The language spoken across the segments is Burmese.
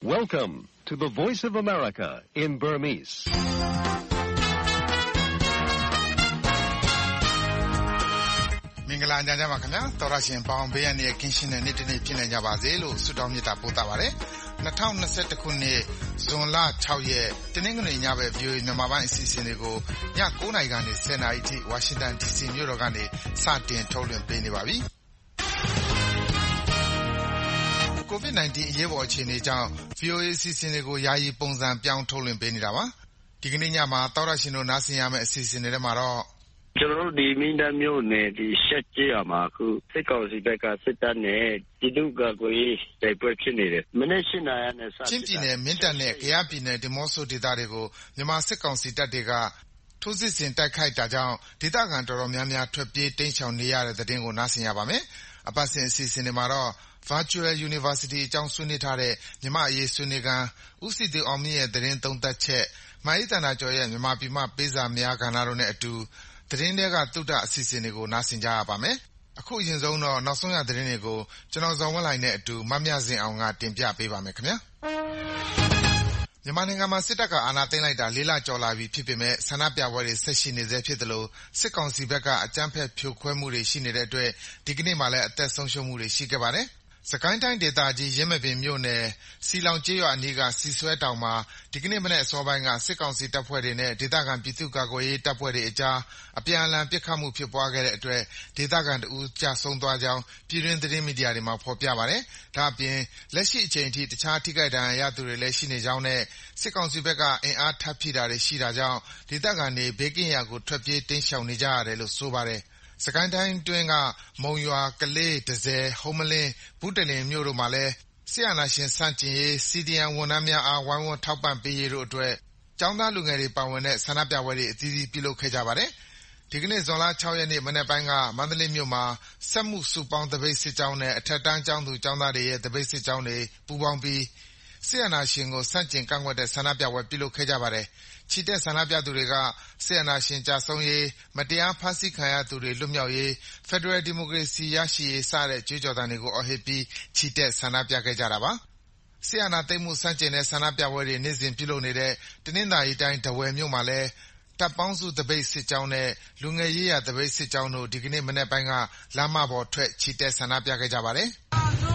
Welcome to the Voice of America in Burmese. ။မင်္ဂလာညချမ်းပါခင်ဗျာ။သောရရှင်ပေါင်းဘေးရန်ရဲ့ကင်းရှင်းတဲ့နေ့တစ်နေ့ဖြစ်နေကြပါစေလို့ဆုတောင်းမေတ္တာပို့သပါရစေ။2021ခုနှစ်ဇွန်လ6ရက်တနင်္ဂနွေညဘက် VOA မြန်မာပိုင်းအစီအစဉ်တွေကိုည9:00 နာရီကနေ10:00 နာရီအထိဝါရှင်တန် DC မြို့တော်ကနေစတင်ထုတ်လွှင့်ပေးနေပါပြီ။ COVID-19 အရေးပေါ်အခြေအနေကြောင့် VOA အစီအစဉ်တွေကိုယာယီပုံစံပြောင်းထုတ်လွှင့်ပေးနေတာပါ။ဒီကနေ့ညမှာသောရရှင်တို့နားဆင်ရမယ့်အစီအစဉ်တွေထဲမှာတော့ကျွန်တော်တို့ဒီမင်းတပ်မြို့နယ်ဒီရှက်ကျေးရွာမှာအခုစစ်ကောင်စီဘက်ကစစ်တပ်နဲ့ပြည်သူ့ကာကွယ်ရေးတိုက်ပွဲဖြစ်နေတယ်။မနေ့၈နာရီနဲ့စတင်ချင်းပြည်နယ်မင်းတပ်နဲ့ကယားပြည်နယ်ဒီမော့ဆိုဒေသတွေကိုမြန်မာစစ်ကောင်စီတပ်တွေကထိုးစစ်ဆင်တိုက်ခိုက်တာကြောင့်ဒေသခံတော်တော်များများထွက်ပြေးတိမ်းရှောင်နေရတဲ့သတင်းကိုနားဆင်ရပါမယ်။အပတ်စဉ်အစီအစဉ်တွေမှာတော့ Virtual University အကြောင်းဆွေးနွေးထားတဲ့မြန်မာ့အရေးဆွေးနွေးခန်း၊ဦးစည်သူအောင်မြင့်ရဲ့သတင်းသုံးသပ်ချက်၊မအိသန္တာကျော်ရဲ့မြန်မာပြည်မှပေးစာများကဏ္ဍတို့နဲ့အတူသတင်းထဲကသုတအစီအစဉ်တွေကိုနားဆင်ကြရပါမယ်။အခုအရင်ဆုံးတော့နောက်ဆုံးရသတင်းတွေကိုကျွန်တော်ဇော်ဝင်းလှိုင်နဲ့အတူမမြဇင်အောင်ကတင်ပြပေးပါမယ်ခင်ဗျာ။မြန်မာနိုင်ငံမှာစစ်တပ်ကအာဏာသိမ်းလိုက်တာ4 လကျော်လာပြီဖြစ်ပေမဲ့ဆန္ဒပြပွဲတွေဆက်ရှိနေဆဲဖြစ်သလိုစစ်ကောင်စီဘက်ကအကြမ်းဖက်ဖြိုခွဲမှုတွေရှိနေတဲ့အတွက်ဒီကနေ့မှလည်းအသက်ဆုံးရှုံးမှုတွေရှိခဲ့ပါတယ်။စကိုင်းတိုင်းဒေသကြီးယင်းမာပင်မြို့နယ်စီလောင်ကျေးရွာအနီးကစီဆွဲတောင်မှာဒီကနေ့မနက်အစောပိုင်းကစစ်ကောင်စီတပ်ဖွဲ့တွေနဲ့ဒေသခံပြည်သူ့ကာကွယ်ရေးတပ်ဖွဲ့တွေအကြားအပြန်အလှန်ပစ်ခတ်မှုဖြစ်ပွားခဲ့တဲ့အတွက်ဒေသခံတဦးကျဆုံးသွားကြောင်းပြည်တွင်းသတင်းမီဒီယာတွေမှာဖော်ပြပါတယ်။ဒါ့အပြင်လက်ရှိအချိန်ထိတခြားထိခိုက်ဒဏ်ရာရသူတွေလည်းရှိနေကြောင်းနဲ့စစ်ကောင်စီဘက်ကအင်အားထပ်ဖြည့်တာတွေရှိတာကြောင့်ဒေသခံတွေဘေးကင်းရာကိုထွက်ပြေးတိမ်းရှောင်နေကြရတယ်လို့ဆိုပါတယ်။စကိုင်းတိုင်းအတွင်းကမုံရွာ၊ကလေး၊တန့်ဆည်၊ဟုမ္မလင်း၊ဘုတလင်မြို့တို့မှာလည်းစစ်အာဏာရှင်ဆန့်ကျင်ရေး CDM ဝန်ထမ်းများအားဝိုင်းဝန်းထောက်ပံ့ပေးရေးတို့အတွက်ကျောင်းသားလူငယ်တွေပါဝင်တဲ့ဆန္ဒပြပွဲတွေအသီးသီးပြုလုပ်ခဲ့ကြပါတယ်။ဒီကနေ့ဇွန်လ6ရက်နေ့မနက်ပိုင်းကမန္တလေးမြို့မှာစက်မှုစုပေါင်းသပိတ်စစ်ကြောင်းနဲ့အထက်တန်းကျောင်းသူကျောင်းသားတွေရဲ့သပိတ်စစ်ကြောင်းတွေပူးပေါင်းပြီးစစ်အာဏာရှင်ကိုဆန့်ကျင်ကန့်ကွက်တဲ့ဆန္ဒပြပွဲပြုလုပ်ခဲ့ကြပါတယ်။ချီတက်ဆန္ဒပြသူတွေကစစ်အာဏာရှင်ကျဆုံးရေး၊မတရားဖမ်းဆီးခံရသူတွေလွတ်မြောက်ရေး၊ဖက်ဒရယ်ဒီမိုကရေစီရရှိရေးစတဲ့ကြွေးကြော်သံတွေကိုအော်ဟစ်ပြီးချီတက်ဆန္ဒပြခဲ့ကြတာပါ။စစ်အာဏာသိမ်းမှုဆန့်ကျင်တဲ့ဆန္ဒပြပွဲတွေနေ့စဉ်ပြုလုပ်နေတဲ့တနင်္သာရီတိုင်းထားဝယ်မြို့မှာလည်းတပ်ပေါင်းစုသပိတ်စစ်ကြောင်းနဲ့လူငယ်ရေးရာသပိတ်စစ်ကြောင်းတို့ဒီကနေ့မနက်ပိုင်းကလမ်းမပေါ်ထွက်ချီတက်ဆန္ဒပြခဲ့ကြပါတယ်။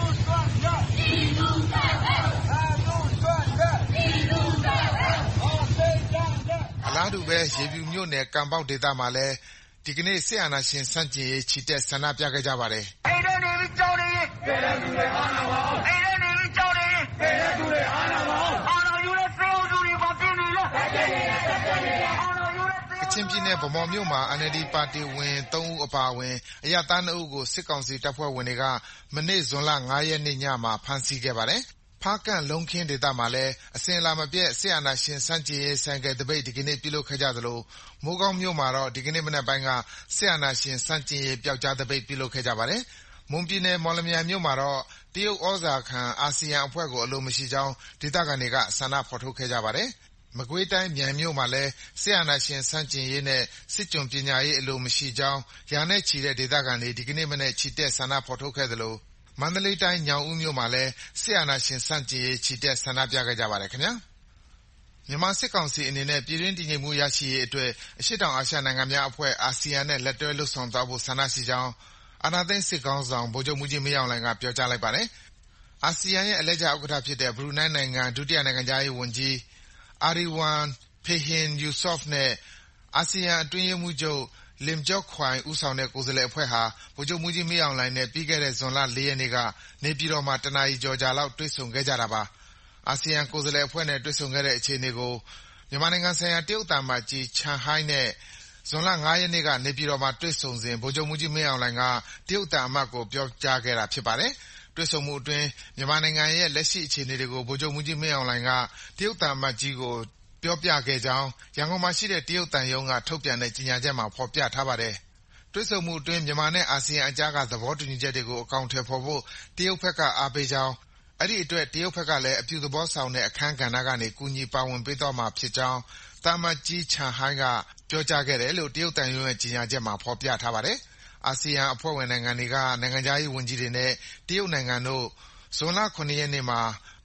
အလားတူပဲရေဖြူမြို့နယ်ကံပေါက်ဒေသမှာလည်းဒီကနေ့စစ်အာဏာရှင်ဆန့်ကျင်ရေးချီတက်ဆန္ဒပြခဲ့ကြပါတယ်။အိမ်ထဲနေပြီးကြောက်နေရင်ဖယ်တဲ့သူတွေအာဏာပါ။အိမ်ထဲနေပြီးကြောက်နေရင်ဖယ်တဲ့သူတွေအာဏာပါ။အာဏာယူတဲ့စေအုပ်စုတွေဘာဖြစ်နေလဲ။အာဏာယူတဲ့ကချင်ပြည်နယ်ဗန်းမော်မြို့မှာ NLD ပါတီဝင်3ဦးအပါအဝင်အရပ်သား2ဦးကိုစစ်ကောင်စီတပ်ဖွဲ့ဝင်တွေကမနေ့ဇွန်လ5ရက်နေ့ညမှာဖမ်းဆီးခဲ့ပါတယ်။ဖားကန့်လုံးခင်းဒေသမှာလည်းအစဉ်အလာမပြတ်စစ်အာဏာရှင်ဆန့်ကျင်ရေးဆိုင်ကယ်သပိတ်ဒီကနေ့ပြုလုပ်ခဲ့ကြသလိုမိုးကောင်းမြို့မှာတော့ဒီကနေ့မနက်ပိုင်းကစစ်အာဏာရှင်ဆန့်ကျင်ရေးပျောက်ကြားသပိတ်ပြုလုပ်ခဲ့ကြပါတယ်။မွန်ပြည်နယ်မော်လမြိုင်မြို့မှာတော့တရုတ်ဩဇာခံအာဆီယံအဖွဲ့ကိုအလိုမရှိကြောင်းဒေသခံတွေကဆန္ဒဖော်ထုတ်ခဲ့ကြပါတယ်။မကွေးတိုင်းမြိုင်မြို့မှာလည်းစစ်အာဏာရှင်ဆန့်ကျင်ရေးနဲ့စစ်ကျွန်ပညာရေးအလိုမရှိကြောင်းရာနဲ့ချီတဲ့ဒေသခံတွေဒီကနေ့မနက်ချီတက်ဆန္ဒဖော်ထုတ်ခဲ့သလိုမန္တလေးတိုင်းညောင်ဦးမြို့မှာလည်းစစ်အာဏာရှင်ဆန့်ကျင်ရေးချီတက်ဆန္ဒပြခဲ့ကြပါတယ်ခင်ဗျာ။မြန်မာစစ်ကောင်စီအနေနဲ့ပြည်တွင်းတည်ငြိမ်မှုရရှိရေးအတွက်အရှေ့တောင်အာရှနိုင်ငံများအဖွဲ့အာဆီယံနဲ့လက်တွဲလုပ်ဆောင်သွားဖို့ဆန္ဒရှိကြောင်းအာဏာသိမ်းစစ်ခေါင်းဆောင်ဗိုလ်ချုပ်မှူးကြီးမင်းအောင်လှိုင်ကပြောကြားလိုက်ပါတယ်။အာဆီယံရဲ့အလှည့်ကျဥက္ကဋ္ဌဖြစ်တဲ့ဘရူနိုင်းနိုင်ငံဒုတိယနိုင်ငံခြားရေးဝန်ကြီးအာရီဝမ်ဖေဟင်ယူဆော့ဖ်နဲ့အာဆီယံအတွင်းရေးမှူးချုပ်လင်ကျော့ခွိုင်ဦးဆောင်တဲ့ကိုယ်စားလှယ်အဖွဲ့ဟာဗိုလ်ချုပ်မှူးကြီးမင်းအောင်လှိုင်နဲ့ပြီးခဲ့တဲ့ဇွန်လ4ရက်နေ့ကနေပြည်တော်မှာ1နာရီကျော်ကြာလောက်တွေ့ဆုံခဲ့ကြတာပါ။အာဆီယံကိုယ်စားလှယ်အဖွဲ့နဲ့တွေ့ဆုံခဲ့တဲ့အခြေအနေကိုမြန်မာနိုင်ငံဆိုင်ရာတရုတ်သံအမတ်ကြီးချန်ဟိုင်းနဲ့ဇွန်လ5ရက်နေ့ကနေပြည်တော်မှာတွေ့ဆုံစဉ်ဗိုလ်ချုပ်မှူးကြီးမင်းအောင်လှိုင်ကတရုတ်သံအမတ်ကိုပြောကြားခဲ့တာဖြစ်ပါတယ်။တွေ့ဆုံမှုအတွင်းမြန်မာနိုင်ငံရဲ့လက်ရှိအခြေအနေတွေကိုဗိုလ်ချုပ်မှူးကြီးမင်းအောင်လှိုင်ကတရုတ်သံအမတ်ကြီးကိုပြောပြခဲ့ကြောင်းရန်ကုန်မှာရှိတဲ့တရုတ်သံရုံးကထုတ်ပြန်တဲ့ကြေညာချက်မှာဖော်ပြထားပါတယ်။တွေ့ဆုံမှုအတွင်းမြန်မာနဲ့အာဆီယံအကြားကသဘောတူညီချက်တွေကိုအကောင်အထည်ဖော်ဖို့တရုတ်ဘက်ကအားပေးကြောင်းအဲဒီအတွက်တရုတ်ဘက်ကလည်းအပြုသဘောဆောင်တဲ့အခန်းကဏ္ဍကနေကူညီပါဝင်ပေးသွားမှာဖြစ်ကြောင်းသံအမတ်ကြီးချန်ဟိုင်းကပြောကြားခဲ့တယ်လို့တရုတ်သံရုံးရဲ့ကြေညာချက်မှာဖော်ပြထားပါတယ်။အာဆီယံအဖွဲ့ဝင်နိုင်ငံတွေကနိုင်ငံခြားရေးဝန်ကြီးတွေနဲ့တရုတ်နိုင်ငံတို့ဇွန်လ9ရက်နေ့မှာ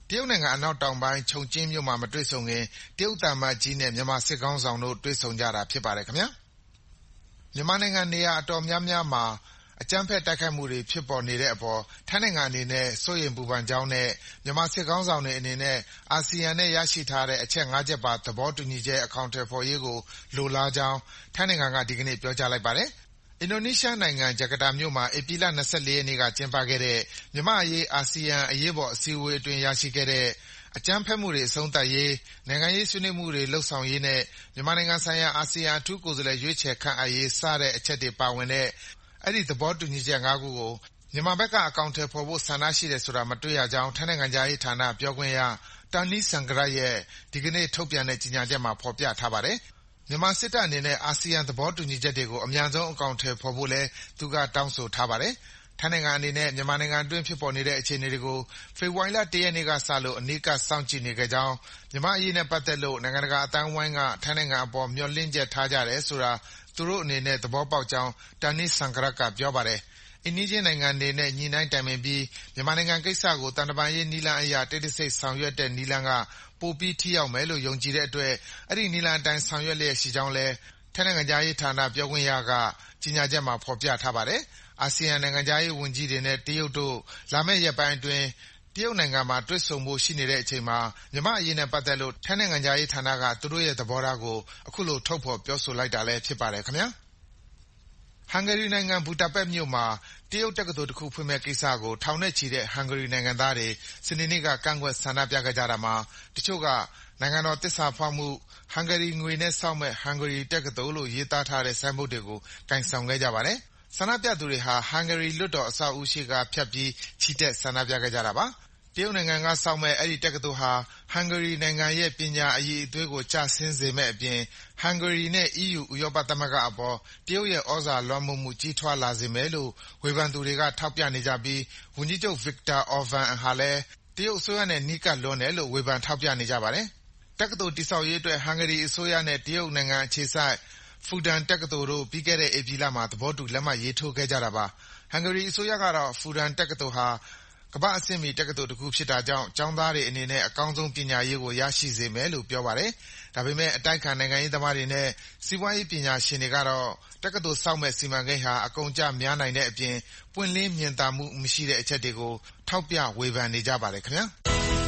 တရုတ်နိုင်ငံအနောက်တောင်ပိုင်းချုံကျင်းမြို့မှာမတွေ့ဆုံခင်တရုတ်သံအမတ်ကြီးနဲ့မြန်မာစစ်ခေါင်းဆောင်တို့တွေ့ဆုံကြတာဖြစ်ပါတယ်ခင်ဗျာ။မြန်မာနိုင်ငံနေရာအတော်များများမှာအကြမ်းဖက်တိုက်ခိုက်မှုတွေဖြစ်ပေါ်နေတဲ့အပေါ်ထိုင်းနိုင်ငံအနေနဲ့စိုးရိမ်ပူပန်ကြောင်းနဲ့မြန်မာစစ်ခေါင်းဆောင်တွေအနေနဲ့အာဆီယံနဲ့ရရှိထားတဲ့အချက် ၅ ချက်ပါသဘောတူညီချက်အကောင်အထည်ဖော်ရေးကိုလိုလားကြောင်းထိုင်းနိုင်ငံကဒီကနေ့ပြောကြားလိုက်ပါတယ်။အင်ဒိုနီးရှားနိုင်ငံဂျကာတာမြို့မှာဧပြီလ ၂၄ ရက်နေ့ကကျင်းပခဲ့တဲ့မြန်မာ့အရေးအာဆီယံအရေးပေါ်အစည်းအဝေးအတွင်းရရှိခဲ့တဲ့အကြမ်းဖက်မှုတွေအဆုံးသတ်ရေး၊နိုင်ငံရေးဆွေးနွေးမှုတွေလုပ်ဆောင်ရေးနဲ့မြန်မာနိုင်ငံဆိုင်ရာအာဆီယံအထူးကိုယ်စားလှယ်ရွေးချယ်ခန့်အပ်ရေးစတဲ့အချက်တွေပါဝင်တဲ့အဲဒီသဘောတူညီချက် ၅ ခုကိုမြန်မာဘက်ကအကောင်အထည်ဖော်ဖို့ဆန္ဒရှိတယ်ဆိုတာမတွေ့ရကြောင်းထိုင်းနိုင်ငံခြားရေးဌာနပြောခွင့်ရ Tanee Sangrat ရဲ့ဒီကနေ့ထုတ်ပြန်တဲ့ကြေညာချက်မှာဖော်ပြထားပါတယ်။မြန်မာစစ်တပ်အနေနဲ့အာဆီယံသဘောတူညီချက်တွေကိုအမြန်ဆုံးအကောင်အထည်ဖော်ဖို့လည်းသူကတောင်းဆိုထားပါတယ်။ထိုင်းနိုင်ငံအနေနဲ့မြန်မာနိုင်ငံအတွင်းဖြစ်ပေါ်နေတဲ့အခြေအနေတွေကိုဖေဖော်ဝါရီလ ၁ ရက်နေ့ကစလို့အနီးကပ်စောင့်ကြည့်နေခဲ့ကြောင်းမြန်မာ့အရေးနဲ့ပတ်သက်လို့နိုင်ငံတကာအသိုင်းအဝိုင်းကထိုင်းနိုင်ငံအပေါ်မျှော်လင့်ချက်ထားကြတယ်ဆိုတာသူတို့အနေနဲ့သဘောပေါက်ကြောင်း Tanee Sangrat ကပြောပါတယ်။အိမ်နီးချင်းနိုင်ငံတွေနဲ့ညှိနှိုင်းတိုင်ပင်ပြီးမြန်မာနိုင်ငံကိစ္စကိုသံတမန်ရေးနည်းလမ်းအရတိတ်တဆိတ်ဆောင်ရွက်တဲ့နည်းလမ်းကပိုပြီးထိရောက်မယ်လို့ယုံကြည်တဲ့အတွက်အဲဒီနည်းလမ်းအတိုင်းဆောင်ရွက်လျက်ရှိကြောင်းလည်းထိုင်းနိုင်ငံခြားရေးဌာနပြောခွင့်ရကကြေညာချက်မှာဖော်ပြထားပါတယ်။အာဆီယံနိုင်ငံခြားရေးဝန်ကြီးတွေနဲ့တရုတ်တို့လာမယ့်ရက်ပိုင်းအတွင်းတရုတ်နိုင်ငံမှာတွေ့ဆုံဖို့ရှိနေတဲ့အချိန်မှာမြန်မာ့အရေးနဲ့ပတ်သက်လို့ထိုင်းနိုင်ငံခြားရေးဌာနကသူတို့ရဲ့သဘောထားကိုအခုလိုထုတ်ဖော်ပြောဆိုလိုက်တာလည်းဖြစ်ပါတယ်ခင်ဗျာ။ဟန်ဂေရီနိုင်ငံဘူတာပက်မြို့မှာတရုတ်တက္ကသိုလ်တခုဖွင့်မယ့်ကိစ္စကိုထောင်နဲ့ချီတဲ့ဟန်ဂေရီနိုင်ငံသားတွေစနေနေ့ကကန့်ကွက်ဆန္ဒပြခဲ့ကြတာမှာတချို့ကနိုင်ငံတော်သစ္စာဖောက်မှုဟန်ဂေရီငွေနဲ့ဆောက်မယ့်ဟန်ဂေရီတက္ကသိုလ်လို့ရေးသားထားတဲ့ဆိုင်းဘုတ်တွေကိုကိုင်ဆောင်ခဲ့ကြပါတယ်။ဆန္ဒပြသူတွေဟာဟန်ဂေရီလွှတ်တော်အဆောက်အဦရှေ့ကဖြတ်ပြီးချီတက်ဆန္ဒပြခဲ့ကြတာပါ။တရုတ်နိုင်ငံကဆောက်မယ့်အဲဒီတက္ကသိုလ်ဟာဟန်ဂေရီနိုင်ငံရဲ့ပညာအရည်အသွေးကိုကျဆင်းစေမယ့်အပြင်ဟန်ဂေရီနဲ့ EU ဥရောပသမဂ္ဂအပေါ်တရုတ်ရဲ့သြဇာလွှမ်းမိုးမှုကြီးထွားလာစေမယ်လို့ဝေဖန်သူတွေကထောက်ပြနေကြပြီးဝန်ကြီးချုပ် Viktor Orban ဟာလည်းတရုတ်အစိုးရနဲ့နီးကပ်လွန်းတယ်လို့ဝေဖန်ထောက်ပြနေကြပါတယ်။တက္ကသိုလ်တည်ဆောက်ရေးအတွက်ဟန်ဂေရီအစိုးရနဲ့တရုတ်နိုင်ငံအခြေစိုက်Fudan တက္ကသိုလ်တို့ပြီးခဲ့တဲ့ဧပြီလမှာသဘောတူလက်မှတ်ရေးထိုးခဲ့ကြတာပါ။ဟန်ဂေရီအစိုးရကတော့ Fudan တက္ကသိုလ်ဟာကမ္ဘာ့အဆင့်မီတက္ကသိုလ်တခုဖြစ်တာကြောင့်ကျောင်းသားတွေအနေနဲ့အကောင်းဆုံးပညာရေးကိုရရှိစေမယ်လို့ပြောပါတယ်။ဒါပေမဲ့အတိုက်အခံနိုင်ငံရေးသမားတွေနဲ့စီးပွားရေးပညာရှင်တွေကတော့တက္ကသိုလ်ဆောက်မယ့်စီမံကိန်းဟာအကုန်အကျများနိုင်တဲ့အပြင်ပွင့်လင်းမြင်သာမှုမရှိတဲ့အချက်တွေကိုထောက်ပြဝေဖန်နေကြပါတယ်ခင်ဗျာ။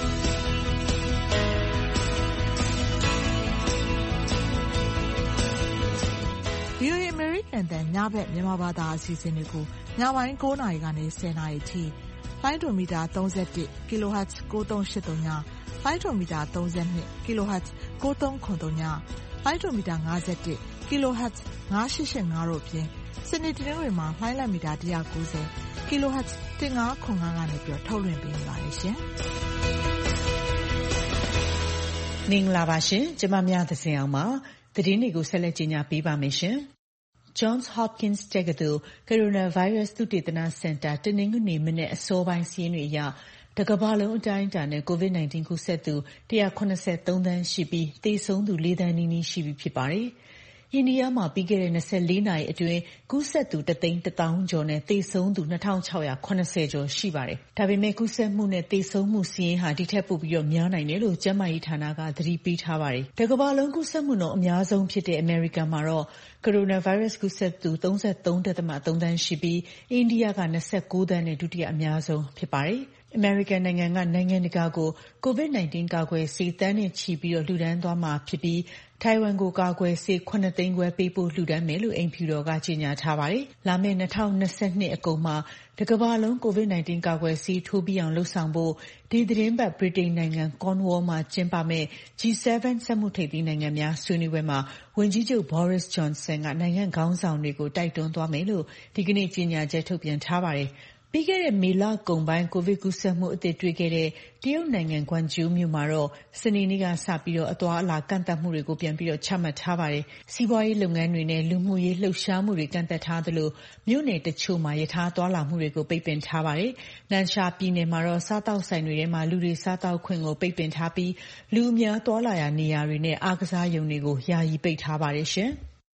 VOA American တန်ညဘက်မြန်မာဘာသာအစီအစဉ်တွေကိုညပိုင်း9:00 နာရီကနေ 10:00 နာရီထိလိုင်းဒိုမီတာ31 kHz 9383ညလိုင်းဒိုမီတာ32 kHz 9393ညလိုင်းဒိုမီတာ51 kHz 9885တို့ဖြင့်စနေတနင်္ဂနွေမှာလိုင်းလက်မီတာ190 kHz 1505ကနေထုတ်လွှင့်ပေးနေပါတယ်ရှင်။မင်္ဂလာပါရှင်။ကျွန်မများသဇင်အောင်ပါ။သတင်းတွေကိုဆက်လက်ကြီးညာပေးပါမယ်ရှင်။ Johns Hopkins တက္ကသိုလ် Coronavirus သုတေသနစင်တာတနင်္ဂနွေမနက်အစောပိုင်းစာရင်းတွေအရတကမ္ဘာလုံးအတိုင်းအတာနဲ့ COVID-19 ကူးစက်သူ183 သန်းရှိပြီးသေဆုံးသူ4 သန်းနီးနီးရှိပြီဖြစ်ပါတယ်။အိန္ဒိယမှာပြီးခဲ့တဲ့24နာရီအတွင်းကူးစက်သူ1,100,000 ကျော်နဲ့သေဆုံးသူ2,680 ကျော်ရှိပါတယ်။ဒါပေမဲ့ကူးစက်မှုနဲ့သေဆုံးမှုစာရင်းဟာဒီထက်ပိုပြီးများနိုင်တယ်လို့ကျန်းမာရေးဌာနကသတိပေးထားပါတယ်။တကမ္ဘာလုံးကူးစက်မှုနှုန်းအများဆုံးဖြစ်တဲ့အမေရိကန်မှာတော့Coronavirus ကူးစက်သူ 33.3 သန်းရှိပြီးအိန္ဒိယက29သန်းနဲ့ဒုတိယအများဆုံးဖြစ်ပါတယ်။အမေရိကန်နိုင်ငံကနိုင်ငံတကာကို COVID-19 ကာကွယ်ဆေးသန်းနဲ့ချီပြီးလှူဒါန်းသွားမှာဖြစ်ပြီးထိုင်ဝမ်ကိုကာကွယ်ဆေး9သိန်းခွဲပေးပို့လှူဒါန်းမယ်လို့အိမ်ဖြူတော်ကကြေညာထားပါတယ်။လာမယ့်2022အကုန်မှာတကမ္ဘာလုံး COVID-19 ကာကွယ်ဆေးထိုးပြီးအောင်လှုပ်ဆောင်ဖို့ဒီသတင်းပတ်ဗြိတိန်နိုင်ငံ Cornwall မှာကျင်းပမယ့် G7 စက်မှုထိပ်သီးနိုင်ငံများဆွေးနွေးပွဲမှာဝန်ကြီးချုပ် Boris Johnson ကနိုင်ငံခေါင်းဆောင်တွေကိုတိုက်တွန်းသွားမယ်လို့ဒီကနေ့ကြေညာချက်ထုတ်ပြန်ထားပါတယ်။ပြီးခဲ့တဲ့မေလကုန်ပိုင်းကိုဗစ်ကူးစက်မှုအသစ်တွေ့ခဲ့တဲ့တရုတ်နိုင်ငံကွမ်ကျိုးမြို့မှာတော့စနေနေ့ကစပြီးအသွားအလာကန့်သတ်မှုတွေကိုပြန်ပြီးချမှတ်ထားပါတယ်။စီးပွားရေးလုပ်ငန်းတွေနဲ့လူမှုရေးလှုပ်ရှားမှုတွေကန့်သတ်ထားသလိုမြို့နယ်တချို့မှာယထာသွားလာမှုတွေကိုပိတ်ပင်ထားပါတယ်။နန်ရှာပြည်နယ်မှာတော့စားတောက်ဆိုင်တွေထဲမှာလူတွေစားတောက်ခွင့်ကိုပိတ်ပင်ထားပြီးလူအများသွားလာရာနေရာတွေနဲ့အားကစားရုံတွေကိုယာယီပိတ်ထားပါတယ်ရှင်။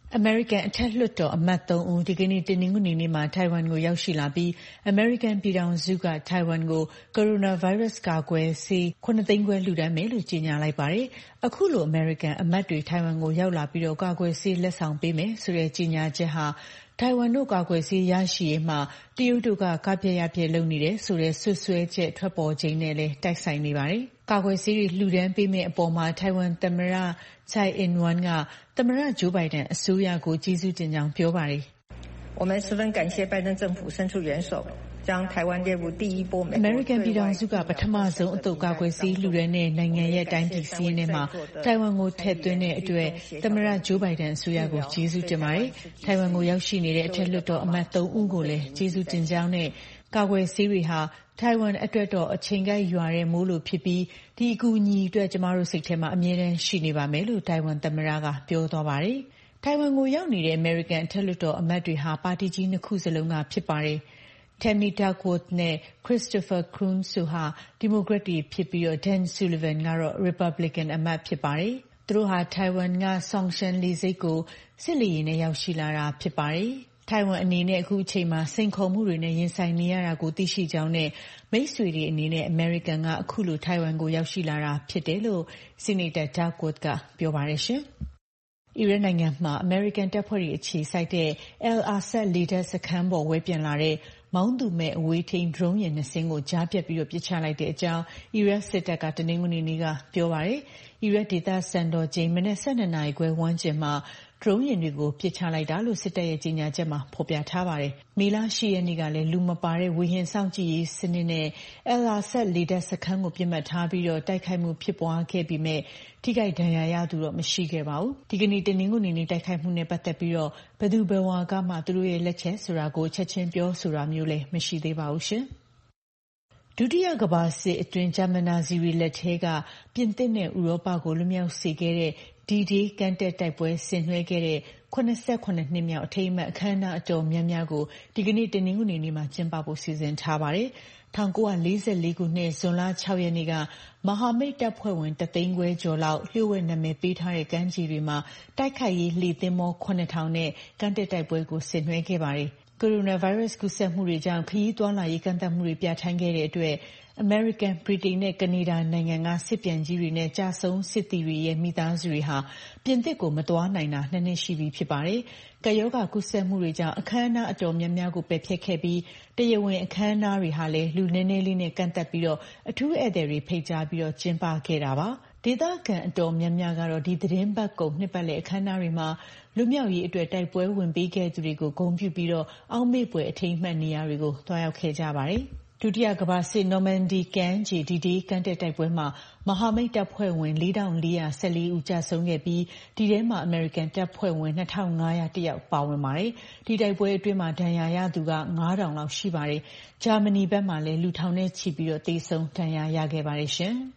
အမေရိကန်အထက်လွှတ်တော်အမတ်3ဦးဒီကနေ့တနင်္ဂနွေနေ့မှာထိုင်ဝမ်ကိုရောက်ရှိလာပြီးအမေရိကန်ပြည်ထောင်စုကထိုင်ဝမ်ကိုကိုရိုနာဗိုင်းရပ်စ်ကာကွယ်ဆေး9သိန်းခွဲလှူဒါန်းမယ်လို့ကြေညာလိုက်ပါတယ်။အခုလိုအမေရိကန်အမတ်တွေထိုင်ဝမ်ကိုရောက်လာပြီးတော့ကာကွယ်ဆေးလက်ဆောင်ပေးမယ်ဆိုတဲ့ကြေညာချက်ဟာထိုင်ဝမ်တို့ကာကွယ်ဆေးရရှိရေးမှာတရုတ်တို့ကကပြရပြလုပ်နေတယ်ဆိုတဲ့ဆွဆွဲချက်ထွက်ပေါ်ခြင်းနဲ့လည်းတိုက်ဆိုင်နေပါတယ်။ကာကွယ်ဆေးတွေလှူဒါန်းပေးမယ့်အပေါ်မှာထိုင်ဝမ်သမ္မတ Tsai Ing-wen ကသမ္မတ Joe Biden အစိုးရကိုကျေးဇူးတင်ကြောင်းပြောပါတယ်။我们十分感谢拜登政府伸出援手，将台湾列入第一波美国。 အမေရိကန်ပြည်ထောင်စုကပထမဆုံးအသုတ်ကာကွယ်ဆေးလှူဒါန်းတဲ့နိုင်ငံရဲ့တိုင်းပြည်စည်းရင်းထဲမှာထိုင်ဝမ်ကိုထည့်သွင်းတဲ့အတွက်သမ္မတ Joe Biden အစိုးရကိုကျေးဇူးတင်ပါတယ်။ထိုင်ဝမ်ကိုရောက်ရှိနေတဲ့အထက်လွှတ်တော်အမတ်3ဦးကိုလည်းကျေးဇူးတင်ကြောင်းနဲ့ကာကွယ်ဆေးတွေဟာထိုင်ဝမ်အတွက်တော့အချိန်ကိုက်ရွာတဲ့မိုးလိုဖြစ်ပြီးဒီအကူအညီအတွက်ကျမတို့စိတ်ထဲမှာအမြဲတမ်းရှိနေပါမယ်လို့ထိုင်ဝမ်သမ္မတကပြောသွားပါတယ်။ထိုင်ဝမ်ကိုရောက်နေတဲ့အမေရိကန်အထက်လွှတ်တော်အမတ်တွေဟာပါတီကြီး2ခုစလုံးကဖြစ်ပါတယ်။ Tammy Duckworth နဲ့ Christopher Coons တို့ဟာဒီမိုကရက်တွေဖြစ်ပြီးတော့ Dan Sullivan ကတော့ Republican အမတ်ဖြစ်ပါတယ်။သူတို့ဟာထိုင်ဝမ်က Songshan လေဆိပ်ကိုစစ်လေယာဉ်နဲ့ရောက်ရှိလာတာဖြစ်ပါတယ်။ထိုင်ဝမ်အနေနဲ့အခုအချိန်မှာစိန်ခေါ်မှုတွေနဲ့ရင်ဆိုင်နေရတာကိုသိရှိကြောင်းနဲ့မိတ်ဆွေတွေအနေနဲ့အမေရိကန်ကအခုလိုထိုင်ဝမ်ကိုရောက်ရှိလာတာဖြစ်တယ်လို့ Senator Duckworth ကပြောပါတယ်ရှင်။အီရတ်နိုင်ငံမှာအမေရိကန်တပ်ဖွဲ့တွေအခြေစိုက်တဲ့ Al Asad လေတပ်စခန်းပေါ်ဝဲပြန်လာတဲ့မောင်းသူမဲ့အဝေးထိန်း drone ယာဉ်2စင်းကိုကြားပြတ်ပြီးတော့ပစ်ချလိုက်တဲ့အကြောင်းအီရတ်စစ်တပ်ကတနင်္ဂနွေနေ့ကပြောပါတယ်။အီရတ်ဒေသစံတော်ချိန်မနက်12နာရီခွဲဝန်းကျင်မှာdrone ယာဉ်တွေကိုပစ်ချလိုက်တာလို့စစ်တပ်ရဲ့ကြေညာချက်မှာဖော်ပြထားပါတယ်။မေလ10ရက်နေ့ကလည်းလူမပါတဲ့ဝေဟင်စောင့်ကြည့်ရေးစနစ်နဲ့ Al Asad လေတပ်စခန်းကိုပြစ်မှတ်ထားပြီးတော့တိုက်ခိုက်မှုဖြစ်ပွားခဲ့ပြီးမဲ့ထိခိုက်ဒဏ်ရာရသူတော့မရှိခဲ့ပါဘူး။ဒီကနေ့တနင်္ဂနွေနေ့တိုက်ခိုက်မှုနဲ့ပတ်သက်ပြီးတော့ဘယ်သူဘယ်ဝါကမှသူတို့ရဲ့လက်ချက်ဆိုတာကိုချက်ချင်းပြောဆိုတာမျိုးလည်းမရှိသေးပါဘူးရှင်။ဒုတိယကမ္ဘာစစ်အတွင်းဂျာမန်နာဇီတွေလက်ထဲကပြင်သစ်နဲ့ဥရောပကိုလွတ်မြောက်စေခဲ့တဲ့D-Day ကမ်းတက်တိုက်ပွဲဆင်နွှဲခဲ့တဲ့89နှစ်မြောက်အထိမ်းအမှတ်အခမ်းအနားအတော်များများကိုဒီကနေ့တနင်္ဂနွေနေ့မှာကျင်းပဖို့စီစဉ်ထားပါတယ်။1944ခုနှစ်ဇွန်လ6ရက်နေ့ကမဟာမိတ်တပ်ဖွဲ့ဝင်3သိန်းခွဲကျော်လောက်လျှို့ဝှက်နာမည်ပေးထားတဲ့ကမ်းခြေတွေမှာတိုက်ခိုက်ရေးလှေသင်္ဘော9000နဲ့ကမ်းတက်တိုက်ပွဲကိုဆင်နွှဲခဲ့ပါတယ်။ကိုရိုနာဗိုင်းရပ်စ်ကူးစက်မှုတွေကြောင့်ခရီးသွားလာရေးကန့်သတ်မှုတွေပြဋ္ဌာန်းခဲ့တဲ့အတွက်အမေရိကန်၊ဗြိတိန်နဲ့ကနေဒါနိုင်ငံကစစ်ပြန်ကြီးတွေနဲ့ကြာဆုံးစစ်သည်တွေရဲ့မိသားစုတွေဟာပြင်သစ်ကိုမသွားနိုင်တာ2နှစ်ရှိပြီဖြစ်ပါတယ်။ကပ်ရောဂါကူးစက်မှုတွေကြောင့်အခမ်းအနားအတော်များများကိုပယ်ဖျက်ခဲ့ပြီးတရားဝင်အခမ်းအနားတွေဟာလည်းလူနည်းနည်းလေးနဲ့ကန့်သတ်ပြီးတော့အထူးဧည့်သည်တွေဖိတ်ကြားပြီးတော့ကျင်းပခဲ့တာပါ။ဒေသခံအတော်များများကတော့ဒီသတင်းပတ်ကုန်နှစ်ပတ်လည်အခမ်းအနားတွေမှာလူမျိုးရေးအတွက်တိုက်ပွဲဝင်ပေးခဲ့သူတွေကိုဂုဏ်ပြုပြီးတော့အောက်မေ့ပွဲအထိမ်းအမှတ်နေရာတွေကိုတွားရောက်ခဲ့ကြပါတယ်။ဒုတိယကမ္ဘာစစ်နော်မန်ဒီကမ်းခြေ D-Day ကမ်းတက်တိုက်ပွဲမှာမဟာမိတ်တပ်ဖွဲ့ဝင်4414ဦးကြာဆုံးခဲ့ပြီးဒီထဲမှာအမေရိကန်တပ်ဖွဲ့ဝင်2500တယောက်ပါဝင်ပါတယ်။ဒီတိုက်ပွဲအတွင်းမှာဒဏ်ရာရသူက9000လောက်ရှိပါတယ်။ဂျာမနီဘက်မှာလည်းလူထောင်နဲ့ချီပြီးတော့သေဆုံးဒဏ်ရာရခဲ့ပါတယ်ရှင်။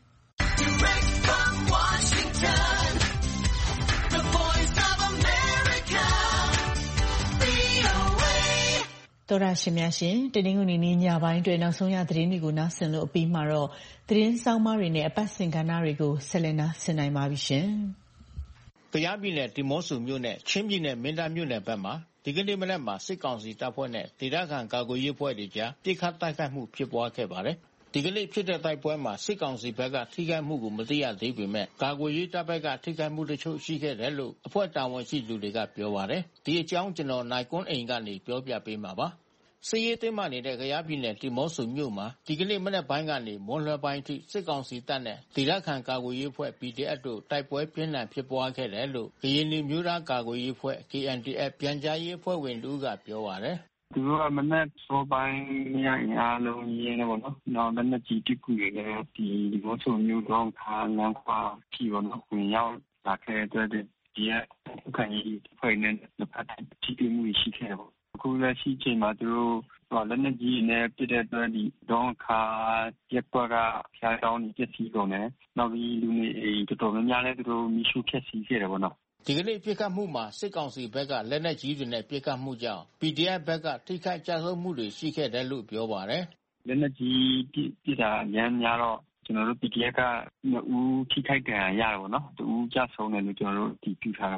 သောရရှင်များရှင်တနင်္ဂနွေနေ့ညပိုင်းအတွက်နောက်ဆုံးရသတင်းတွေကိုနားဆင်လို့အပြီးမှာတော့သတင်းဆောင်မတွေနဲ့အပတ်စဉ်ကဏ္ဍတွေကိုဆက်လက်နားဆင်နိုင်ပါပြီရှင်။ကယားပြည်နယ်ဒီမော့ဆိုမြို့နဲ့ချင်းပြည်နယ်မင်းတပ်မြို့နယ်ဘက်မှာဒီကနေ့မနက်မှာစစ်ကောင်စီတပ်ဖွဲ့နဲ့ဒေသခံကာကွယ်ရေးအဖွဲ့တွေကြားပစ်ခတ်တိုက်ခိုက်မှုဖြစ်ပွားခဲ့ပါတယ်။ဒီကနေ့ဖြစ်တဲ့တိုက်ပွဲမှာစစ်ကောင်စီဘက်ကထိခိုက်မှုကိုမသိရသေးပေမဲ့ကာကွယ်ရေးတပ်ဘက်ကထိခိုက်မှုတချို့ရှိခဲ့တယ်လို့အဖွဲ့တာဝန်ရှိသူတွေကပြောပါတယ်။ဒီအကြောင်းကျွန်တော်နိုင်ကွန်းအိမ်ကနေပြောပြပေးမှာပါ။စစ်ရေးတင်းမာနေတဲ့ကယားပြည်နယ်ဒီမော့ဆိုမြို့မှာဒီကနေ့မနက်ပိုင်းကနေမွန်းလွဲပိုင်းအထိစစ်ကောင်စီတပ်နဲ့ဒေသခံကာကွယ်ရေးအဖွဲ့ PDF တို့တိုက်ပွဲပြင်းထန်ဖြစ်ပွားခဲ့တယ်လို့ကရင်မျိုးသားကာကွယ်ရေးအဖွဲ့ KNDF ပြန်ကြားရေးအဖွဲ့ဝင်တို့ကပြောပါတယ်။သူတို့ကမနက်စောပိုင်းညအားလုံးရင်းနေပေါ့နော်။နောက်လက်နက်ကြီးတစ်ခုတွေလည်းဒီမော့ဆိုမြို့တော့ခါလမ်းခွာဖြီပေါ့နော်။ဝင်ရောက်လာခဲ့တဲ့ဒီခံရေးဖွဲ့နဲ့လက်ဖက်ထိတွေ့မှုရှိခဲ့တယ်ပေါ့။အခုလက်ရှိချိန်မှာသူတို့လက်နက်ကြီးနဲ့ပြစ်တဲ့အတွက်ဒီဒေါန်ခါရက်ကွက်ကဖျားတောင်းနေပြစ်စီကုန်တယ်။နောက်ပြီးလူနေအိမ်တော်တော်များများလည်းသူတို့မီးရှို့ဖျက်ဆီးခဲ့တယ်ပေါ့နော်။ဒီကနေ့ပြစ်ခတ်မှုမှာစစ်ကောင်စီဘက်ကလက်နက်ကြီးတွေနဲ့ပြစ်ခတ်မှုကြောင့် PDF ဘက်ကထိခိုက်ကြဆုံးမှုတွေရှိခဲ့တယ်လို့ပြောပါတယ်။လက်နက်ကြီးပြစ်တာအများတော့ကျွန်တော်တို့ PDF က2ဦးထိခိုက်ဒဏ်ရာရတယ်ပေါ့နော်။2ဦးကြဆုံးတယ်လို့ကျွန်တော်တို့ဒီပြထားတာပေါ့ဒ